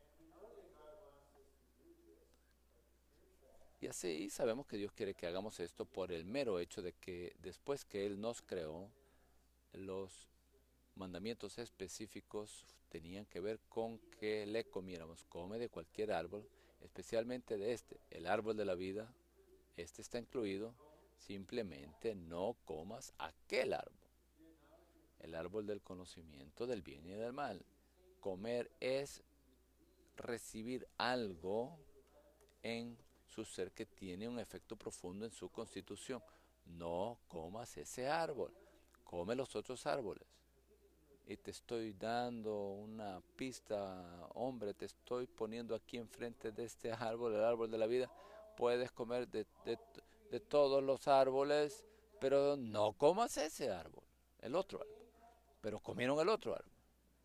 Y así sabemos que Dios quiere que hagamos esto por el mero hecho de que después que Él nos creó, los mandamientos específicos tenían que ver con que le comiéramos. Come de cualquier árbol, especialmente de este, el árbol de la vida. Este está incluido. Simplemente no comas aquel árbol, el árbol del conocimiento del bien y del mal. Comer es recibir algo en su ser que tiene un efecto profundo en su constitución. No comas ese árbol, come los otros árboles. Y te estoy dando una pista, hombre, te estoy poniendo aquí enfrente de este árbol, el árbol de la vida. Puedes comer de todos los árboles, pero no comas ese árbol, el otro árbol. Pero comieron el otro árbol.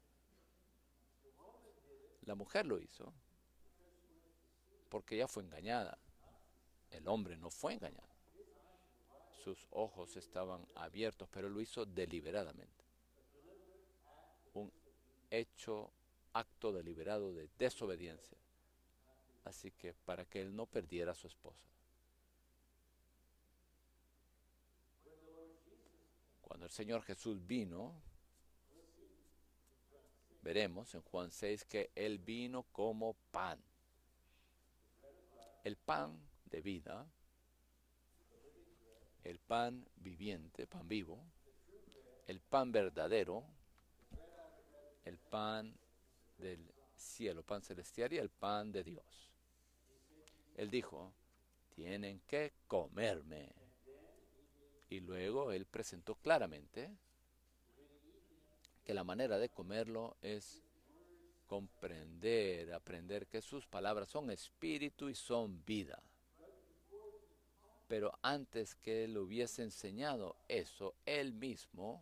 La mujer lo hizo porque ella fue engañada. El hombre no fue engañado. Sus ojos estaban abiertos, pero lo hizo deliberadamente. Un acto deliberado de desobediencia. Así que para que él no perdiera a su esposa. Cuando el Señor Jesús vino, veremos en Juan 6 que Él vino como pan. El pan de vida, el pan viviente, pan vivo, el pan verdadero, el pan del cielo, pan celestial y el pan de Dios. Él dijo, tienen que comerme Y luego él presentó claramente que la manera de comerlo es comprender, aprender que sus palabras son espíritu y son vida. Pero antes que él hubiese enseñado eso, él mismo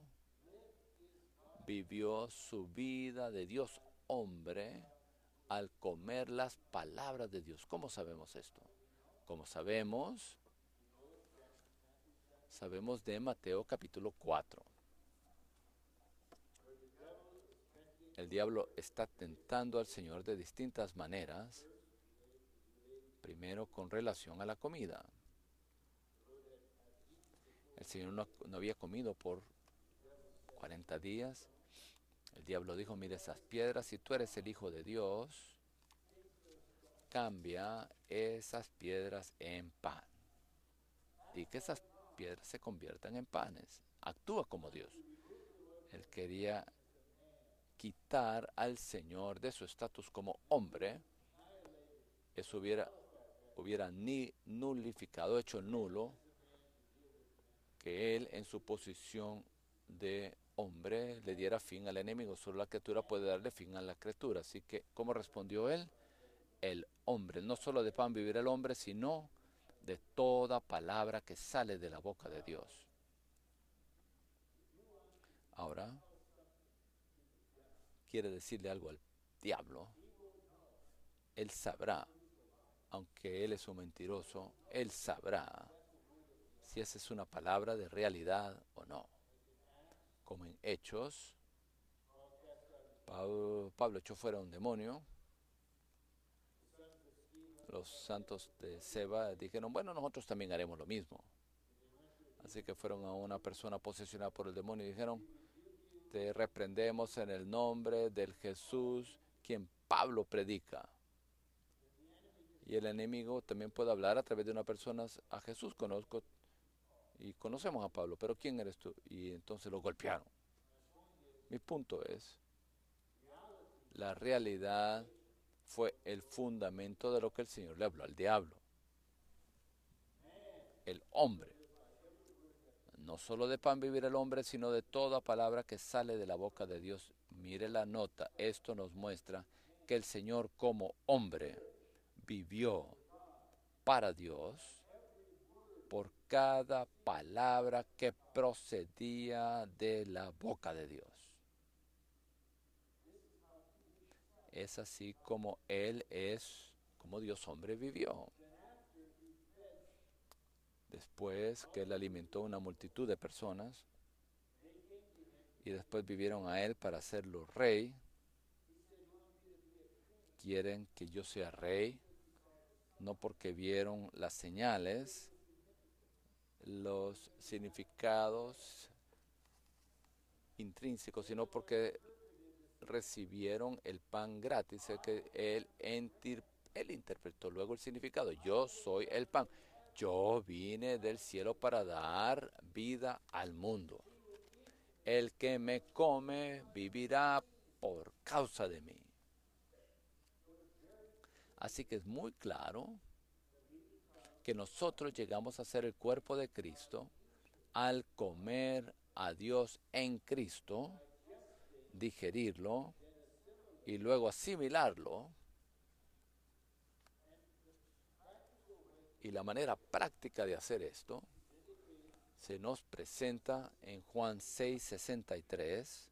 vivió su vida de Dios hombre al comer las palabras de Dios. ¿Cómo sabemos esto? Como sabemos de Mateo capítulo 4. El diablo está tentando al Señor de distintas maneras. Primero con relación a la comida. El Señor no había comido por 40 días. El diablo dijo, mira esas piedras, si tú eres el Hijo de Dios, cambia esas piedras en pan. Y que esas piedras se conviertan en panes. Actúa como Dios. Él quería quitar al Señor de su estatus como hombre. Eso hubiera ni nulificado, hecho nulo, que él en su posición de hombre le diera fin al enemigo. Solo la criatura puede darle fin a la criatura. Así que, ¿cómo respondió él? El hombre, no solo de pan vivirá el hombre, sino de toda palabra que sale de la boca de Dios. Ahora, quiere decirle algo al diablo. Él sabrá, aunque él es un mentiroso, él sabrá si esa es una palabra de realidad o no. Como en Hechos, Pablo echó fuera un demonio. Los santos de Seba dijeron, bueno, nosotros también haremos lo mismo. Así que fueron a una persona posesionada por el demonio y dijeron, te reprendemos en el nombre del Jesús quien Pablo predica. Y el enemigo también puede hablar a través de una persona, a Jesús conozco y conocemos a Pablo, pero ¿quién eres tú? Y entonces lo golpearon. Mi punto es, la realidad fue el fundamento de lo que el Señor le habló al diablo. El hombre. No solo de pan vivir el hombre, sino de toda palabra que sale de la boca de Dios. Mire la nota, esto nos muestra que el Señor como hombre vivió para Dios por cada palabra que procedía de la boca de Dios. Es así como Él es, como Dios hombre vivió. Después que Él alimentó una multitud de personas y después vivieron a Él para hacerlo rey, quieren que yo sea rey, no porque vieron las señales, los significados intrínsecos, sino porque recibieron el pan gratis, el que él interpretó luego el significado. Yo soy el pan. Yo vine del cielo para dar vida al mundo. El que me come vivirá por causa de mí. Así que es muy claro que nosotros llegamos a ser el cuerpo de Cristo al comer a Dios en Cristo, digerirlo y luego asimilarlo. Y la manera práctica de hacer esto se nos presenta en Juan 6:63.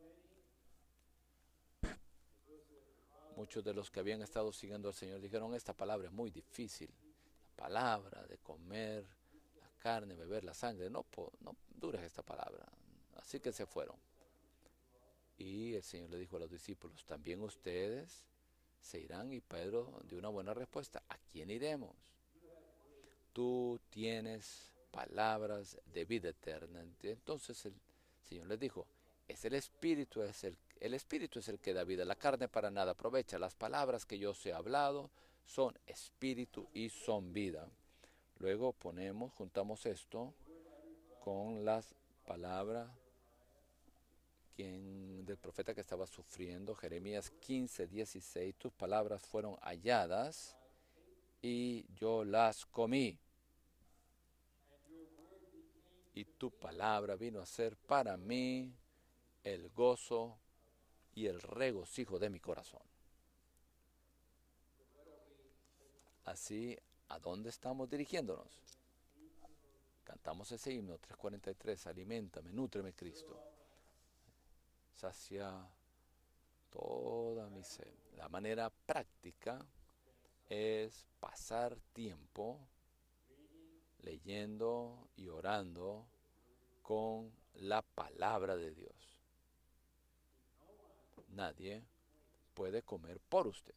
Muchos de los que habían estado siguiendo al Señor dijeron, esta palabra es muy difícil. La palabra de comer la carne, beber la sangre, no dura esta palabra. Así que se fueron. Y el Señor le dijo a los discípulos, también ustedes se irán. Y Pedro dio una buena respuesta, ¿a quién iremos? Tú tienes palabras de vida eterna. Entonces el Señor les dijo, el Espíritu es el que da vida. La carne para nada aprovecha. Las palabras que yo os he hablado son espíritu y son vida. Luego juntamos esto con las palabras del profeta que estaba sufriendo, Jeremías 15:16, tus palabras fueron halladas y yo las comí. y tu palabra vino a ser para mí el gozo y el regocijo de mi corazón. Así, ¿a dónde estamos dirigiéndonos? Cantamos ese himno 343, aliméntame, nútreme Cristo, sacia toda mi sed. La manera práctica es pasar tiempo leyendo y orando con la palabra de Dios. Nadie puede comer por usted.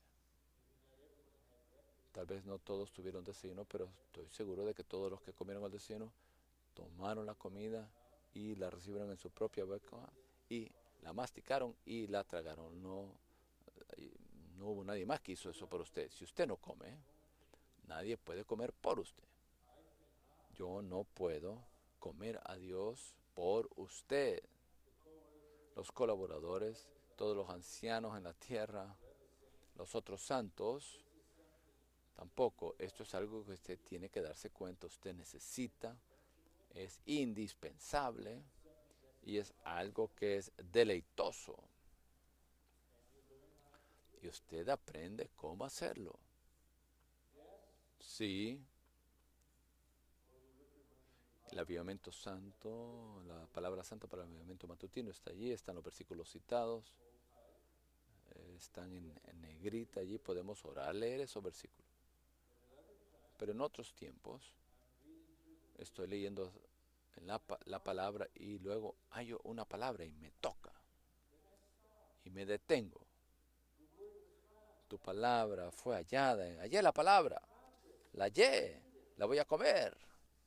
Tal vez no todos tuvieron desayuno, pero estoy seguro de que todos los que comieron el desayuno tomaron la comida y la recibieron en su propia boca y la masticaron y la tragaron. No hubo nadie más que hizo eso por usted. Si usted no come, nadie puede comer por usted. Yo no puedo comer a Dios por usted. Los colaboradores, todos los ancianos en la tierra, los otros santos, tampoco. Esto es algo que usted tiene que darse cuenta. Usted necesita, es indispensable y es algo que es deleitoso. Y usted aprende cómo hacerlo. Sí, el avivamiento santo, la palabra santa para el avivamiento matutino está allí, están los versículos citados, están en negrita allí, podemos orar, leer esos versículos. Pero en otros tiempos estoy leyendo en la palabra y luego hay una palabra y me toca y me detengo. Tu palabra fue hallada, hallé la palabra, la hallé, la voy a comer.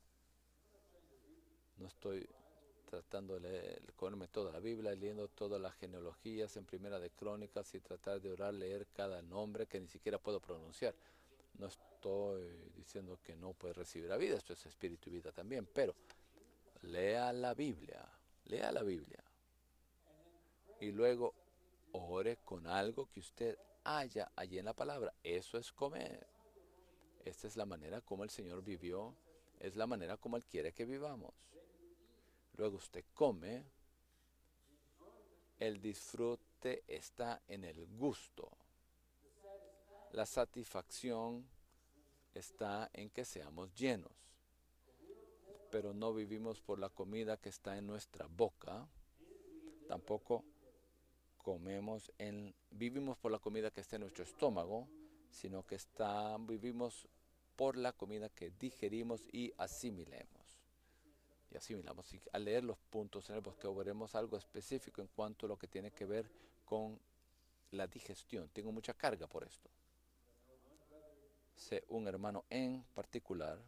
No estoy tratando de comerme toda la Biblia, leyendo todas las genealogías en Primera de Crónicas y tratar de orar, leer cada nombre que ni siquiera puedo pronunciar. No estoy diciendo que no puede recibir la vida, esto es espíritu y vida también, pero lea la Biblia, lea la Biblia y luego ore con algo que usted haya allí en la palabra. Eso es comer. Esta es la manera como el Señor vivió, es la manera como Él quiere que vivamos. Luego usted come, el disfrute está en el gusto. La satisfacción está en que seamos llenos. Pero no vivimos por la comida que está en nuestra boca, tampoco vivimos por la comida que está en nuestro estómago, sino que vivimos por la comida que digerimos y asimilemos. Y asimilamos. Y al leer los puntos en el bosque veremos algo específico en cuanto a lo que tiene que ver con la digestión. Tengo mucha carga por esto. Sé un hermano en particular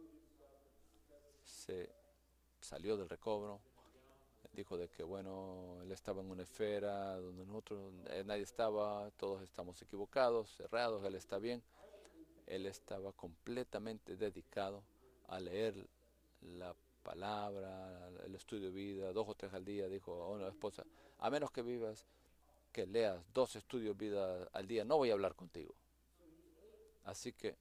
se salió del recobro, dijo de que bueno, él estaba en una esfera donde nosotros, nadie estaba, todos estamos equivocados, cerrados, él está bien. Él estaba completamente dedicado a leer la palabra, el estudio de vida, 2 o 3 al día, dijo a una esposa, a menos que vivas, que leas 2 estudios de vida al día, no voy a hablar contigo. Así que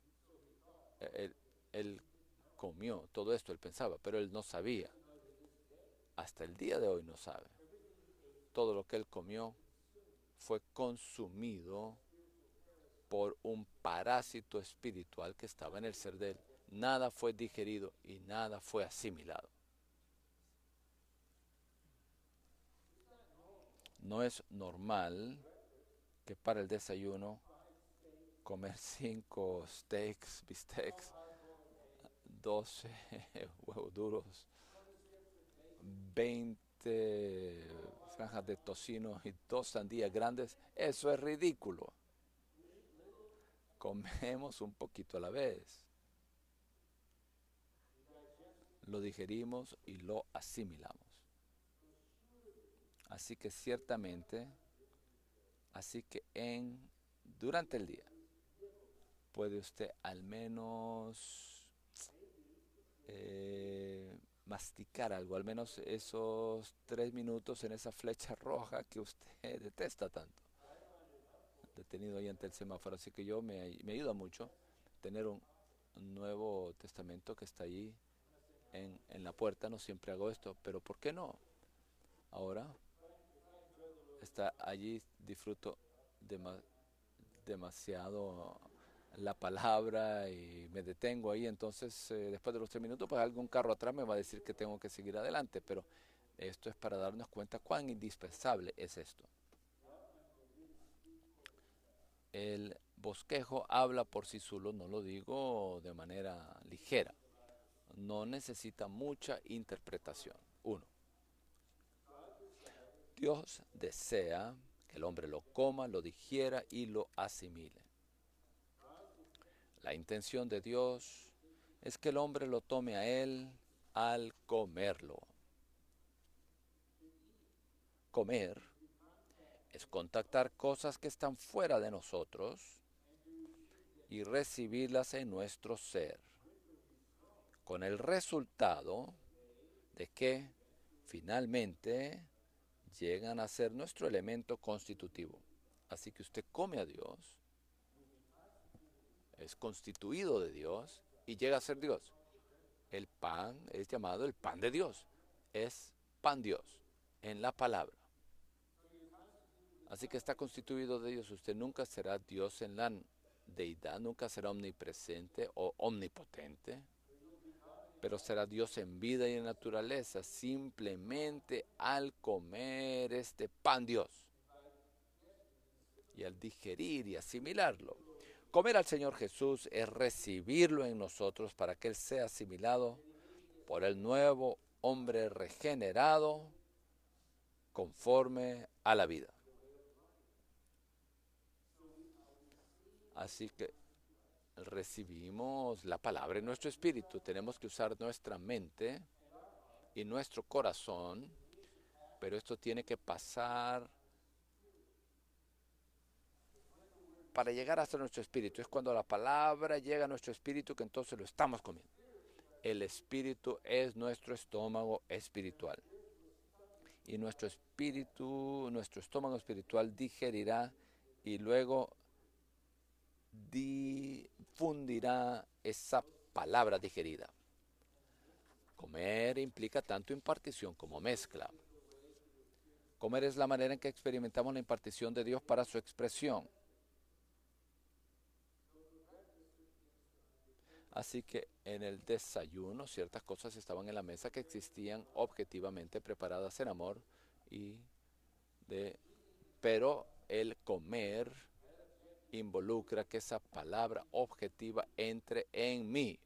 él comió todo esto, él pensaba, pero él no sabía. Hasta el día de hoy no sabe. Todo lo que él comió fue consumido por un parásito espiritual que estaba en el ser de él. Nada fue digerido y nada fue asimilado. No es normal que para el desayuno comer 5 steaks, bistecs, 12 huevos duros, 20 franjas de tocino y 2 sandías grandes. Eso es ridículo. Comemos un poquito a la vez. Lo digerimos y lo asimilamos. Así que ciertamente, durante el día puede usted al menos masticar algo, al menos esos 3 minutos en esa flecha roja que usted detesta tanto, detenido ahí ante el semáforo. Así que me ayuda mucho tener un Nuevo Testamento que está ahí en la puerta, no siempre hago esto, pero ¿por qué no? Ahora está allí, disfruto dema- demasiado la palabra y me detengo ahí, entonces después de los 3 minutos, pues algún carro atrás me va a decir que tengo que seguir adelante, pero esto es para darnos cuenta cuán indispensable es esto. El bosquejo habla por sí solo, no lo digo de manera ligera, no necesita mucha interpretación. Uno, Dios desea que el hombre lo coma, lo digiera y lo asimile. La intención de Dios es que el hombre lo tome a él al comerlo. Comer es contactar cosas que están fuera de nosotros y recibirlas en nuestro ser, con el resultado de que finalmente llegan a ser nuestro elemento constitutivo. Así que usted come a Dios, es constituido de Dios y llega a ser Dios. El pan es llamado el pan de Dios, es pan Dios en la palabra. Así que está constituido de Dios. Usted nunca será Dios en la deidad, nunca será omnipresente o omnipotente, pero será Dios en vida y en naturaleza, simplemente al comer este pan Dios y al digerir y asimilarlo. Comer al Señor Jesús es recibirlo en nosotros para que Él sea asimilado por el nuevo hombre regenerado conforme a la vida. Así que recibimos la palabra en nuestro espíritu. Tenemos que usar nuestra mente y nuestro corazón, pero esto tiene que pasar para llegar hasta nuestro espíritu. Es cuando la palabra llega a nuestro espíritu que entonces lo estamos comiendo. El espíritu es nuestro estómago espiritual. Y nuestro espíritu, nuestro estómago espiritual digerirá y luego difundirá esa palabra digerida. Comer implica tanto impartición como mezcla. Comer es la manera en que experimentamos la impartición de Dios para su expresión. Así que en el desayuno ciertas cosas estaban en la mesa que existían objetivamente preparadas en amor y de, pero el comer involucra que esa palabra objetiva entre en mí.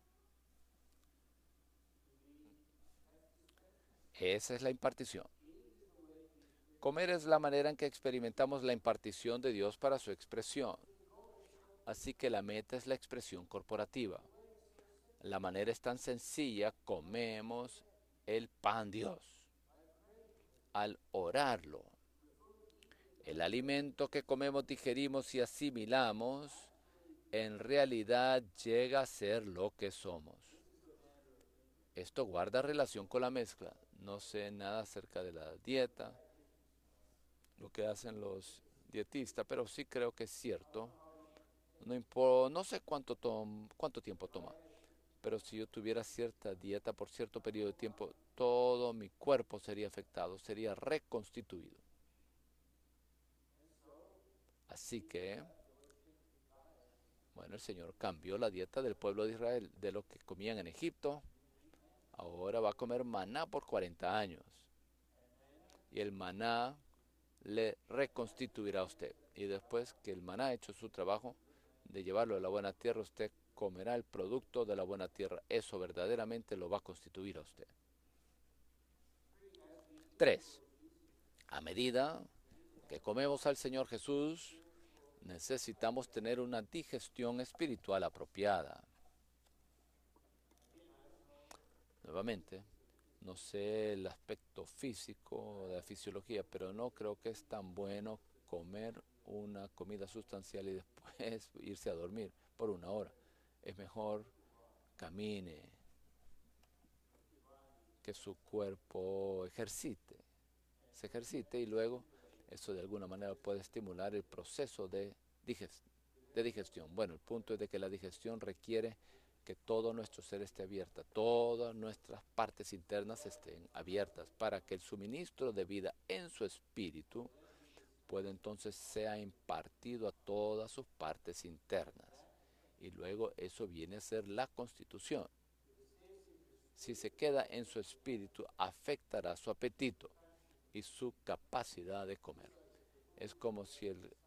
Esa es la impartición. Comer es la manera en que experimentamos la impartición de Dios para su expresión. Así que la meta es la expresión corporativa. La manera es tan sencilla, comemos el pan Dios. Al orarlo, el alimento que comemos, digerimos y asimilamos, en realidad llega a ser lo que somos. Esto guarda relación con la mezcla. No sé nada acerca de la dieta, lo que hacen los dietistas, pero sí creo que es cierto. No sé cuánto tiempo toma, pero si yo tuviera cierta dieta por cierto periodo de tiempo, todo mi cuerpo sería afectado, sería reconstituido. Así que, bueno, el Señor cambió la dieta del pueblo de Israel, de lo que comían en Egipto. Ahora va a comer maná por 40 años. Y el maná le reconstituirá a usted. Y después que el maná ha hecho su trabajo de llevarlo a la buena tierra, usted comerá el producto de la buena tierra. Eso verdaderamente lo va a constituir a usted. 3. A medida que comemos al Señor Jesús, necesitamos tener una digestión espiritual apropiada. Nuevamente, no sé el aspecto físico de la fisiología, pero no creo que es tan bueno comer una comida sustancial y después irse a dormir por 1 hora. Es mejor camine, que su cuerpo se ejercite y luego eso de alguna manera puede estimular el proceso de digestión. Bueno, el punto es de que la digestión requiere que todo nuestro ser esté abierto, todas nuestras partes internas estén abiertas, para que el suministro de vida en su espíritu pueda entonces sea impartido a todas sus partes internas. Y luego eso viene a ser la constitución. Si se queda en su espíritu, afectará su apetito y su capacidad de comer. Es como si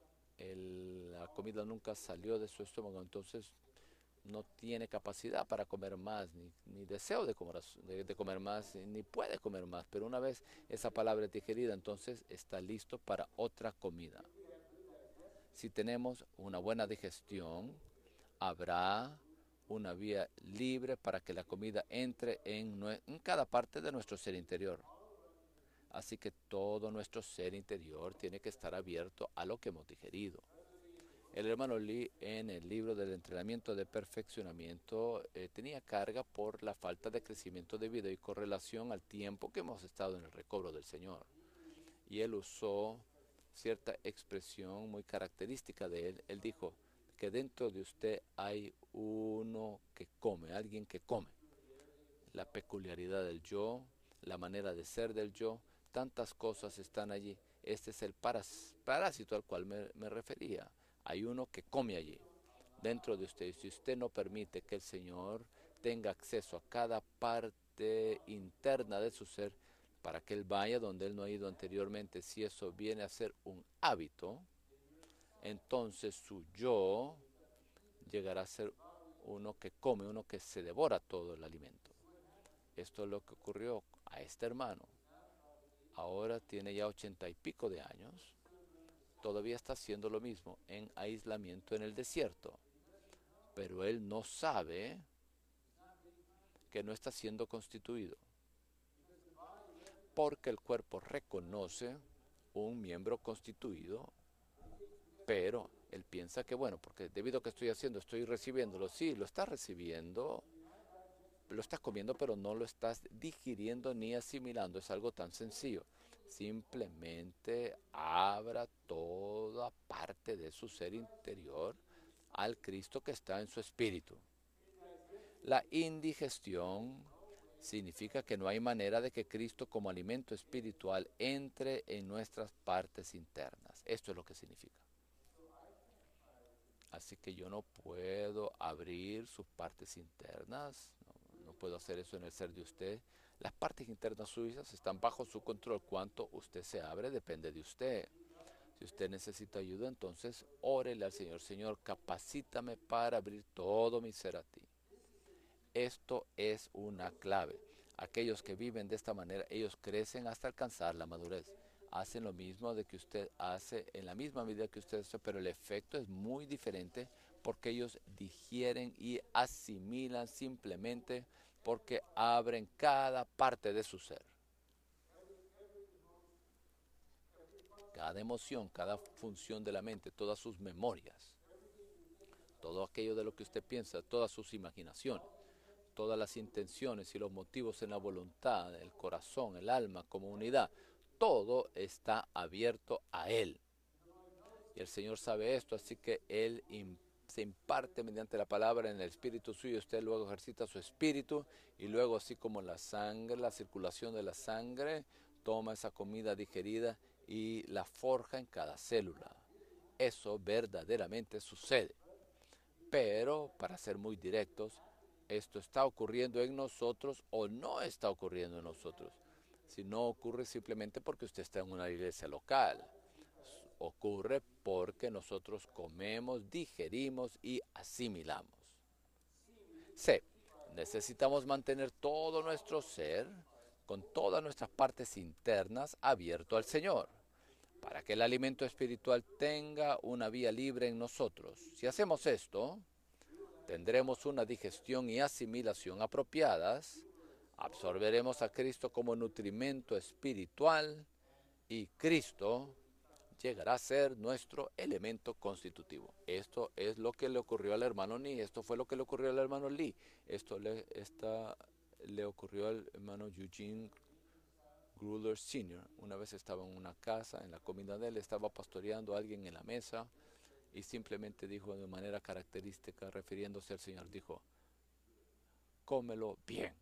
la comida nunca salió de su estómago, entonces no tiene capacidad para comer más, ni deseo de comer más, ni puede comer más. Pero una vez esa palabra es digerida, entonces está listo para otra comida. Si tenemos una buena digestión, habrá una vía libre para que la comida entre en cada parte de nuestro ser interior. Así que todo nuestro ser interior tiene que estar abierto a lo que hemos digerido. El hermano Lee, en el libro del entrenamiento de perfeccionamiento, tenía carga por la falta de crecimiento debido y correlación al tiempo que hemos estado en el recobro del Señor. Y él usó cierta expresión muy característica de él. Él dijo que dentro de usted hay uno que come, alguien que come. La peculiaridad del yo, la manera de ser del yo, tantas cosas están allí. Este es el parásito al cual me refería. Hay uno que come allí, dentro de usted. Y si usted no permite que el Señor tenga acceso a cada parte interna de su ser, para que Él vaya donde Él no ha ido anteriormente, si eso viene a ser un hábito, entonces su yo llegará a ser uno que come, uno que se devora todo el alimento. Esto es lo que ocurrió a este hermano. Ahora tiene ya 80 y pico de años. Todavía está haciendo lo mismo en aislamiento en el desierto. Pero él no sabe que no está siendo constituido. Porque el cuerpo reconoce un miembro constituido, pero él piensa que bueno, porque debido a que estoy haciendo, estoy recibiéndolo. Sí, lo está recibiendo, lo estás comiendo, pero no lo estás digiriendo ni asimilando. Es algo tan sencillo. Simplemente abra toda parte de su ser interior al Cristo que está en su espíritu. La indigestión significa que no hay manera de que Cristo como alimento espiritual entre en nuestras partes internas. Esto es lo que significa. Así que yo no puedo abrir sus partes internas, no puedo hacer eso en el ser de usted. Las partes internas suyas están bajo su control. Cuánto usted se abre depende de usted. Si usted necesita ayuda, entonces órele al Señor. Señor, capacítame para abrir todo mi ser a ti. Esto es una clave. Aquellos que viven de esta manera, ellos crecen hasta alcanzar la madurez. Hacen lo mismo de que usted hace en la misma medida que usted hace, pero el efecto es muy diferente porque ellos digieren y asimilan simplemente porque abren cada parte de su ser. Cada emoción, cada función de la mente, todas sus memorias, todo aquello de lo que usted piensa, todas sus imaginaciones, todas las intenciones y los motivos en la voluntad, el corazón, el alma como unidad, todo está abierto a Él. Y el Señor sabe esto, así que Él se imparte mediante la palabra en el espíritu suyo. Usted luego ejercita su espíritu y luego así como la sangre, la circulación de la sangre, toma esa comida digerida y la forja en cada célula. Eso verdaderamente sucede. Pero, para ser muy directos, esto está ocurriendo en nosotros o no está ocurriendo en nosotros. Si no ocurre simplemente porque usted está en una iglesia local. Ocurre porque nosotros comemos, digerimos y asimilamos. C. Necesitamos mantener todo nuestro ser, con todas nuestras partes internas, abierto al Señor, para que el alimento espiritual tenga una vía libre en nosotros. Si hacemos esto, tendremos una digestión y asimilación apropiadas, absorberemos a Cristo como nutrimento espiritual y Cristo llegará a ser nuestro elemento constitutivo. Esto es lo que le ocurrió al hermano Lee, esto fue lo que le ocurrió al hermano Lee, esto le ocurrió al hermano Eugene Gruller Sr. Una vez estaba en una casa, en la comida de él, estaba pastoreando a alguien en la mesa y simplemente dijo de manera característica, refiriéndose al Señor, dijo, cómelo bien.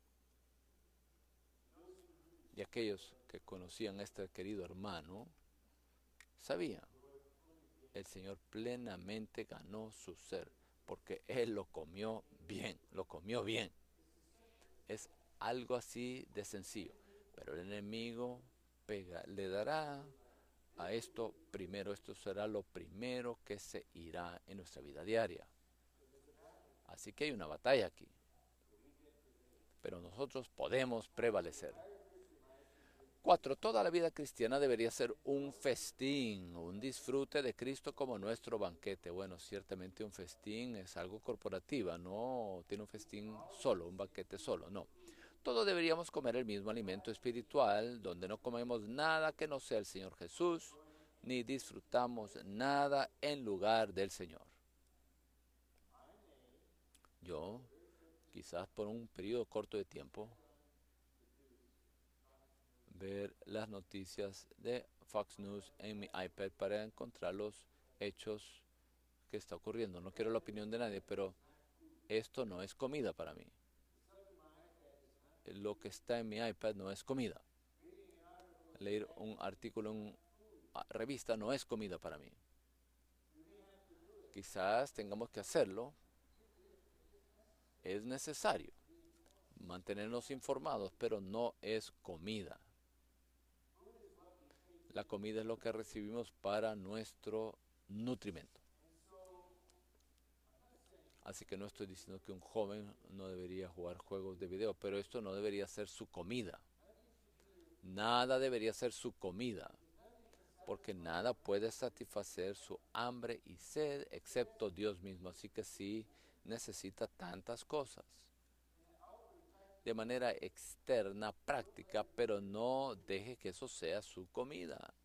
Y aquellos que conocían a este querido hermano sabían, el Señor plenamente ganó su ser, porque Él lo comió bien, lo comió bien. Es algo así de sencillo. Pero el enemigo le dará a esto primero, esto será lo primero que se irá en nuestra vida diaria. Así que hay una batalla aquí, pero nosotros podemos prevalecer. 4. Toda la vida cristiana debería ser un festín, un disfrute de Cristo como nuestro banquete. Bueno, ciertamente un festín es algo corporativo, no tiene un festín solo, un banquete solo, no. Todos deberíamos comer el mismo alimento espiritual, donde no comemos nada que no sea el Señor Jesús, ni disfrutamos nada en lugar del Señor. Yo, quizás por un periodo corto de tiempo, ver las noticias de Fox News en mi iPad para encontrar los hechos que está ocurriendo. No quiero la opinión de nadie, pero esto no es comida para mí. Lo que está en mi iPad no es comida. Leer un artículo en una revista no es comida para mí. Quizás tengamos que hacerlo. Es necesario mantenernos informados, pero no es comida. La comida es lo que recibimos para nuestro nutrimento. Así que no estoy diciendo que un joven no debería jugar juegos de video, pero esto no debería ser su comida. Nada debería ser su comida, porque nada puede satisfacer su hambre y sed excepto Dios mismo. Así que sí necesita tantas cosas de manera externa, práctica, pero no deje que eso sea su comida.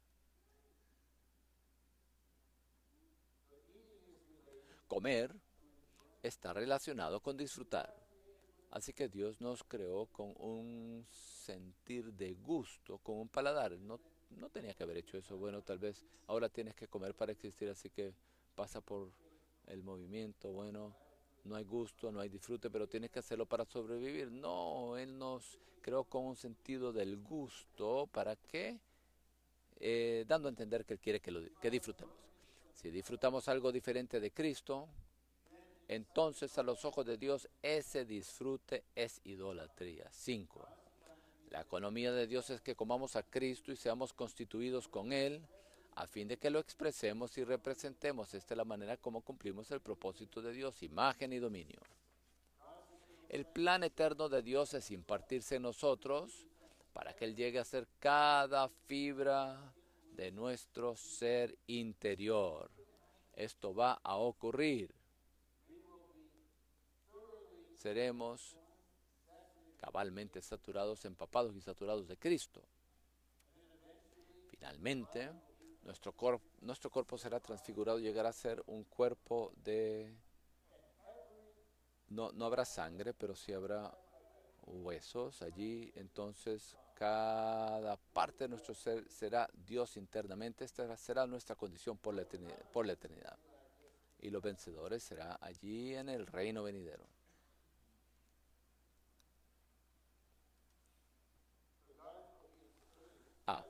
Comer está relacionado con disfrutar. Así que Dios nos creó con un sentir de gusto, con un paladar. No tenía que haber hecho eso. Bueno, tal vez ahora tienes que comer para existir, así que pasa por el movimiento. Bueno, no hay gusto, no hay disfrute, pero tienes que hacerlo para sobrevivir. No, Él nos creó con un sentido del gusto. ¿Para qué? Dando a entender que Él quiere que disfrutemos. Si disfrutamos algo diferente de Cristo, entonces a los ojos de Dios ese disfrute es idolatría. 5. La economía de Dios es que comamos a Cristo y seamos constituidos con Él a fin de que lo expresemos y representemos. Esta es la manera como cumplimos el propósito de Dios, imagen y dominio. El plan eterno de Dios es impartirse en nosotros para que Él llegue a ser cada fibra de nuestro ser interior. Esto va a ocurrir. Seremos cabalmente saturados, empapados y saturados de Cristo. Finalmente, nuestro cuerpo será transfigurado y llegará a ser un cuerpo de... No habrá sangre, pero sí habrá huesos allí. Entonces, cada parte de nuestro ser será Dios internamente. Esta será nuestra condición por la eternidad. Y los vencedores será allí en el reino venidero. A.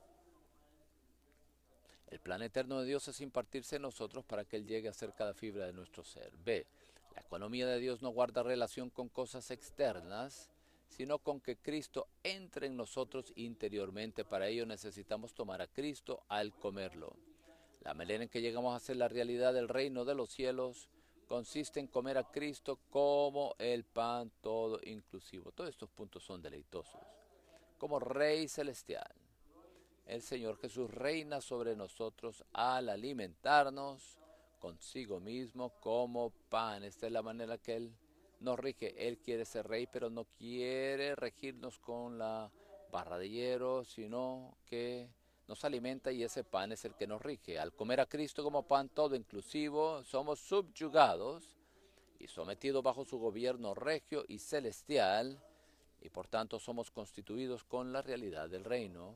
El plan eterno de Dios es impartirse en nosotros para que Él llegue a ser cada fibra de nuestro ser. B. La economía de Dios no guarda relación con cosas externas, sino con que Cristo entre en nosotros interiormente. Para ello necesitamos tomar a Cristo al comerlo. La manera en que llegamos a ser la realidad del reino de los cielos consiste en comer a Cristo como el pan todo inclusivo. Todos estos puntos son deleitosos. Como Rey Celestial, el Señor Jesús reina sobre nosotros al alimentarnos consigo mismo como pan. Esta es la manera que Él nos rige. Él quiere ser rey, pero no quiere regirnos con la barra de hierro, sino que nos alimenta y ese pan es el que nos rige. Al comer a Cristo como pan todo inclusivo, somos subyugados y sometidos bajo su gobierno regio y celestial, y por tanto somos constituidos con la realidad del reino.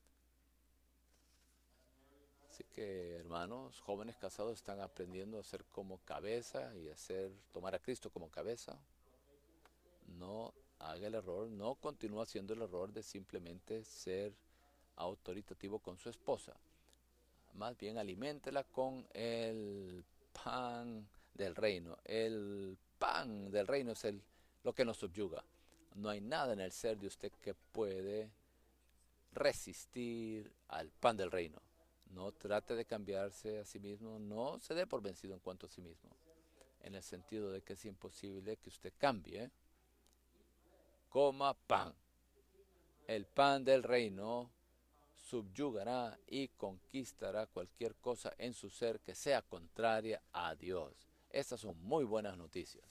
Así que, hermanos, jóvenes casados están aprendiendo a ser como cabeza y tomar a Cristo como cabeza. No haga el error, no continúe haciendo el error de simplemente ser autoritativo con su esposa. Más bien aliméntela con el pan del reino. El pan del reino es lo que nos subyuga. No hay nada en el ser de usted que puede resistir al pan del reino. No trate de cambiarse a sí mismo, no se dé por vencido en cuanto a sí mismo, en el sentido de que es imposible que usted cambie. Coma pan. El pan del reino subyugará y conquistará cualquier cosa en su ser que sea contraria a Dios. Estas son muy buenas noticias.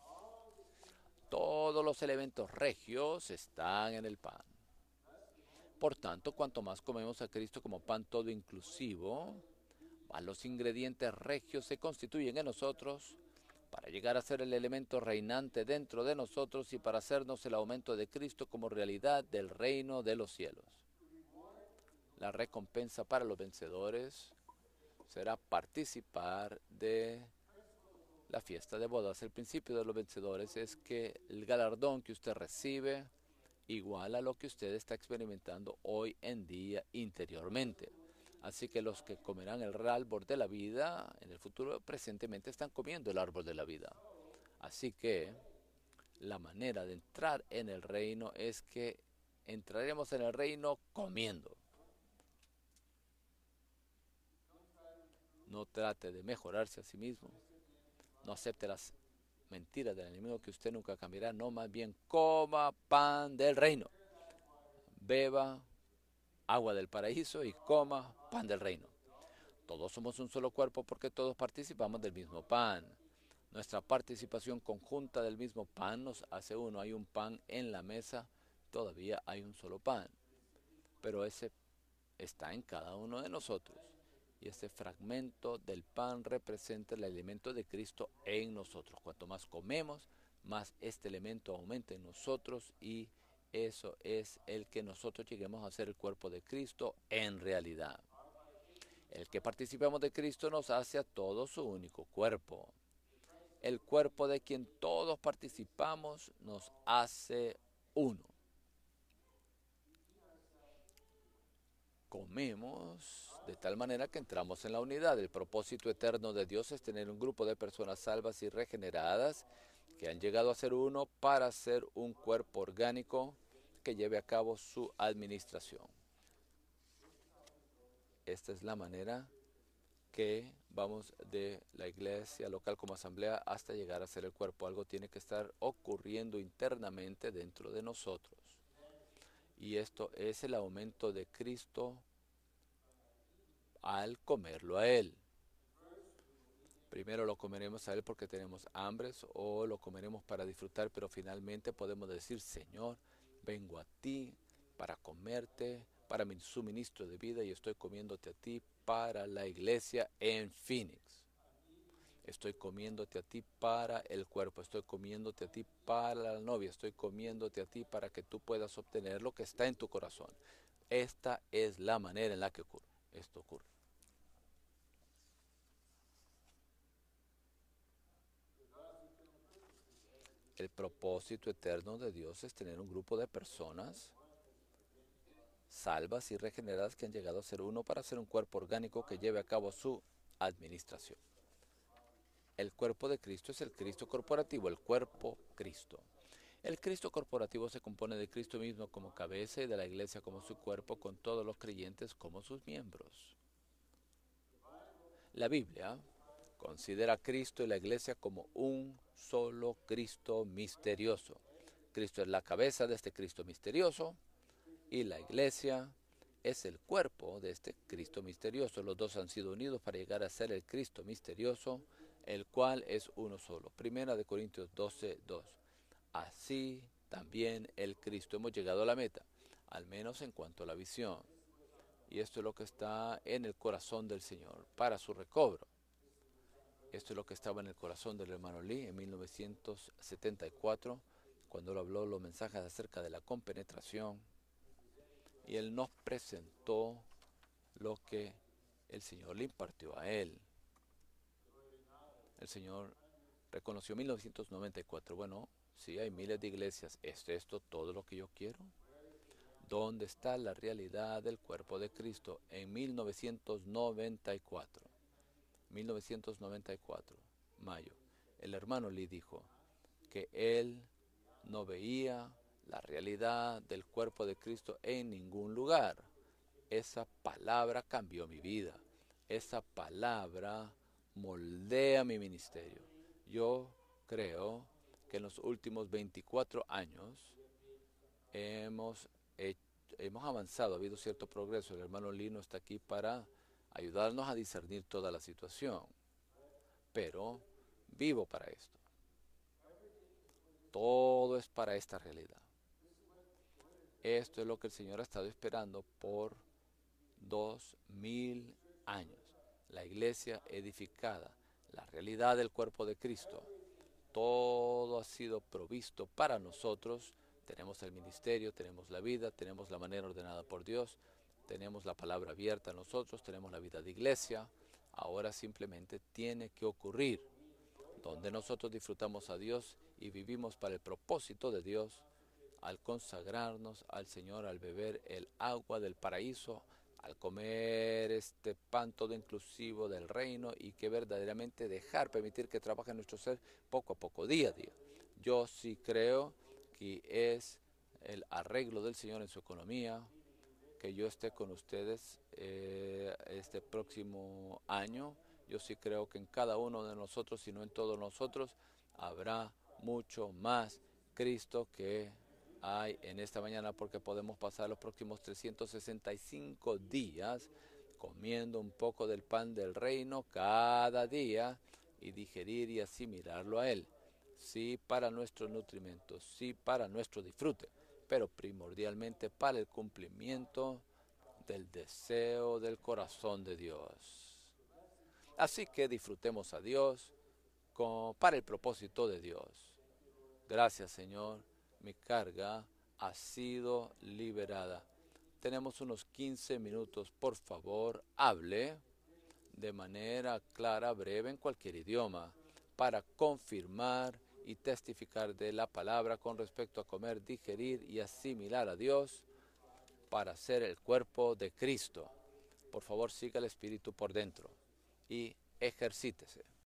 Todos los elementos regios están en el pan. Por tanto, cuanto más comemos a Cristo como pan todo inclusivo, más los ingredientes regios se constituyen en nosotros para llegar a ser el elemento reinante dentro de nosotros y para hacernos el aumento de Cristo como realidad del reino de los cielos. La recompensa para los vencedores será participar de la fiesta de bodas. El principio de los vencedores es que el galardón que usted recibe igual a lo que usted está experimentando hoy en día interiormente. Así que los que comerán el árbol de la vida en el futuro presentemente están comiendo el árbol de la vida. Así que la manera de entrar en el reino es que entraremos en el reino comiendo. No trate de mejorarse a sí mismo. No acepte las mentiras del enemigo que usted nunca cambiará. No, más bien coma pan del reino. Beba agua del paraíso y coma pan del reino. Todos somos un solo cuerpo porque todos participamos del mismo pan. Nuestra participación conjunta del mismo pan nos hace uno. Hay un pan en la mesa, todavía hay un solo pan, pero ese está en cada uno de nosotros. Y este fragmento del pan representa el elemento de Cristo en nosotros. Cuanto más comemos, más este elemento aumenta en nosotros y eso es el que nosotros lleguemos a ser el cuerpo de Cristo en realidad. El que participemos de Cristo nos hace a todos su único cuerpo. El cuerpo de quien todos participamos nos hace uno. Comemos de tal manera que entramos en la unidad. El propósito eterno de Dios es tener un grupo de personas salvas y regeneradas que han llegado a ser uno para ser un cuerpo orgánico que lleve a cabo su administración. Esta es la manera que vamos de la iglesia local como asamblea hasta llegar a ser el cuerpo. Algo tiene que estar ocurriendo internamente dentro de nosotros. Y esto es el aumento de Cristo al comerlo a Él. Primero lo comeremos a Él porque tenemos hambres o lo comeremos para disfrutar, pero finalmente podemos decir, Señor, vengo a ti para comerte, para mi suministro de vida y estoy comiéndote a ti para la iglesia en Phoenix. Estoy comiéndote a ti para el cuerpo, estoy comiéndote a ti para la novia, estoy comiéndote a ti para que tú puedas obtener lo que está en tu corazón. Esta es la manera en la que esto ocurre. El propósito eterno de Dios es tener un grupo de personas salvas y regeneradas que han llegado a ser uno para ser un cuerpo orgánico que lleve a cabo su administración. El cuerpo de Cristo es el Cristo corporativo, el cuerpo Cristo. El Cristo corporativo se compone de Cristo mismo como cabeza y de la iglesia como su cuerpo, con todos los creyentes como sus miembros. La Biblia considera a Cristo y la iglesia como un solo Cristo misterioso. Cristo es la cabeza de este Cristo misterioso y la iglesia es el cuerpo de este Cristo misterioso. Los dos han sido unidos para llegar a ser el Cristo misterioso, el cual es uno solo. Primera de Corintios 12:2. Así también el Cristo. Hemos llegado a la meta, al menos en cuanto a la visión. Y esto es lo que está en el corazón del Señor para su recobro. Esto es lo que estaba en el corazón del hermano Lee en 1974, cuando él habló los mensajes acerca de la compenetración. Y él nos presentó lo que el Señor le impartió a él. El Señor reconoció 1994. Bueno, Sí, hay miles de iglesias. ¿Es esto todo lo que yo quiero? ¿Dónde está la realidad del cuerpo de Cristo en 1994? 1994, mayo. El hermano Lee dijo que él no veía la realidad del cuerpo de Cristo en ningún lugar. Esa palabra cambió mi vida. Esa palabra moldea mi ministerio. Yo creo que en los últimos 24 años hemos, hemos avanzado, ha habido cierto progreso. El hermano Lino está aquí para ayudarnos a discernir toda la situación. Pero vivo para esto. Todo es para esta realidad. Esto es lo que el Señor ha estado esperando por 2000 años. La iglesia edificada, la realidad del cuerpo de Cristo. Todo ha sido provisto para nosotros. Tenemos el ministerio, tenemos la vida, tenemos la manera ordenada por Dios, tenemos la palabra abierta a nosotros, tenemos la vida de iglesia. Ahora simplemente tiene que ocurrir. Donde nosotros disfrutamos a Dios y vivimos para el propósito de Dios, al consagrarnos al Señor, al beber el agua del paraíso, al comer este pan todo inclusivo del reino y que verdaderamente permitir que trabaje en nuestro ser poco a poco, día a día. Yo sí creo que es el arreglo del Señor en su economía, que yo esté con ustedes este próximo año. Yo sí creo que en cada uno de nosotros, si no en todos nosotros, habrá mucho más Cristo que hay en esta mañana, porque podemos pasar los próximos 365 días comiendo un poco del pan del reino cada día y digerir y asimilarlo a Él. Sí para nuestro nutrimento, sí para nuestro disfrute, pero primordialmente para el cumplimiento del deseo del corazón de Dios. Así que disfrutemos a Dios para el propósito de Dios. Gracias, Señor, mi carga ha sido liberada. Tenemos unos 15 minutos, por favor, hable de manera clara, breve, en cualquier idioma, para confirmar y testificar de la palabra con respecto a comer, digerir y asimilar a Dios para ser el cuerpo de Cristo. Por favor, siga el Espíritu por dentro y ejercítese.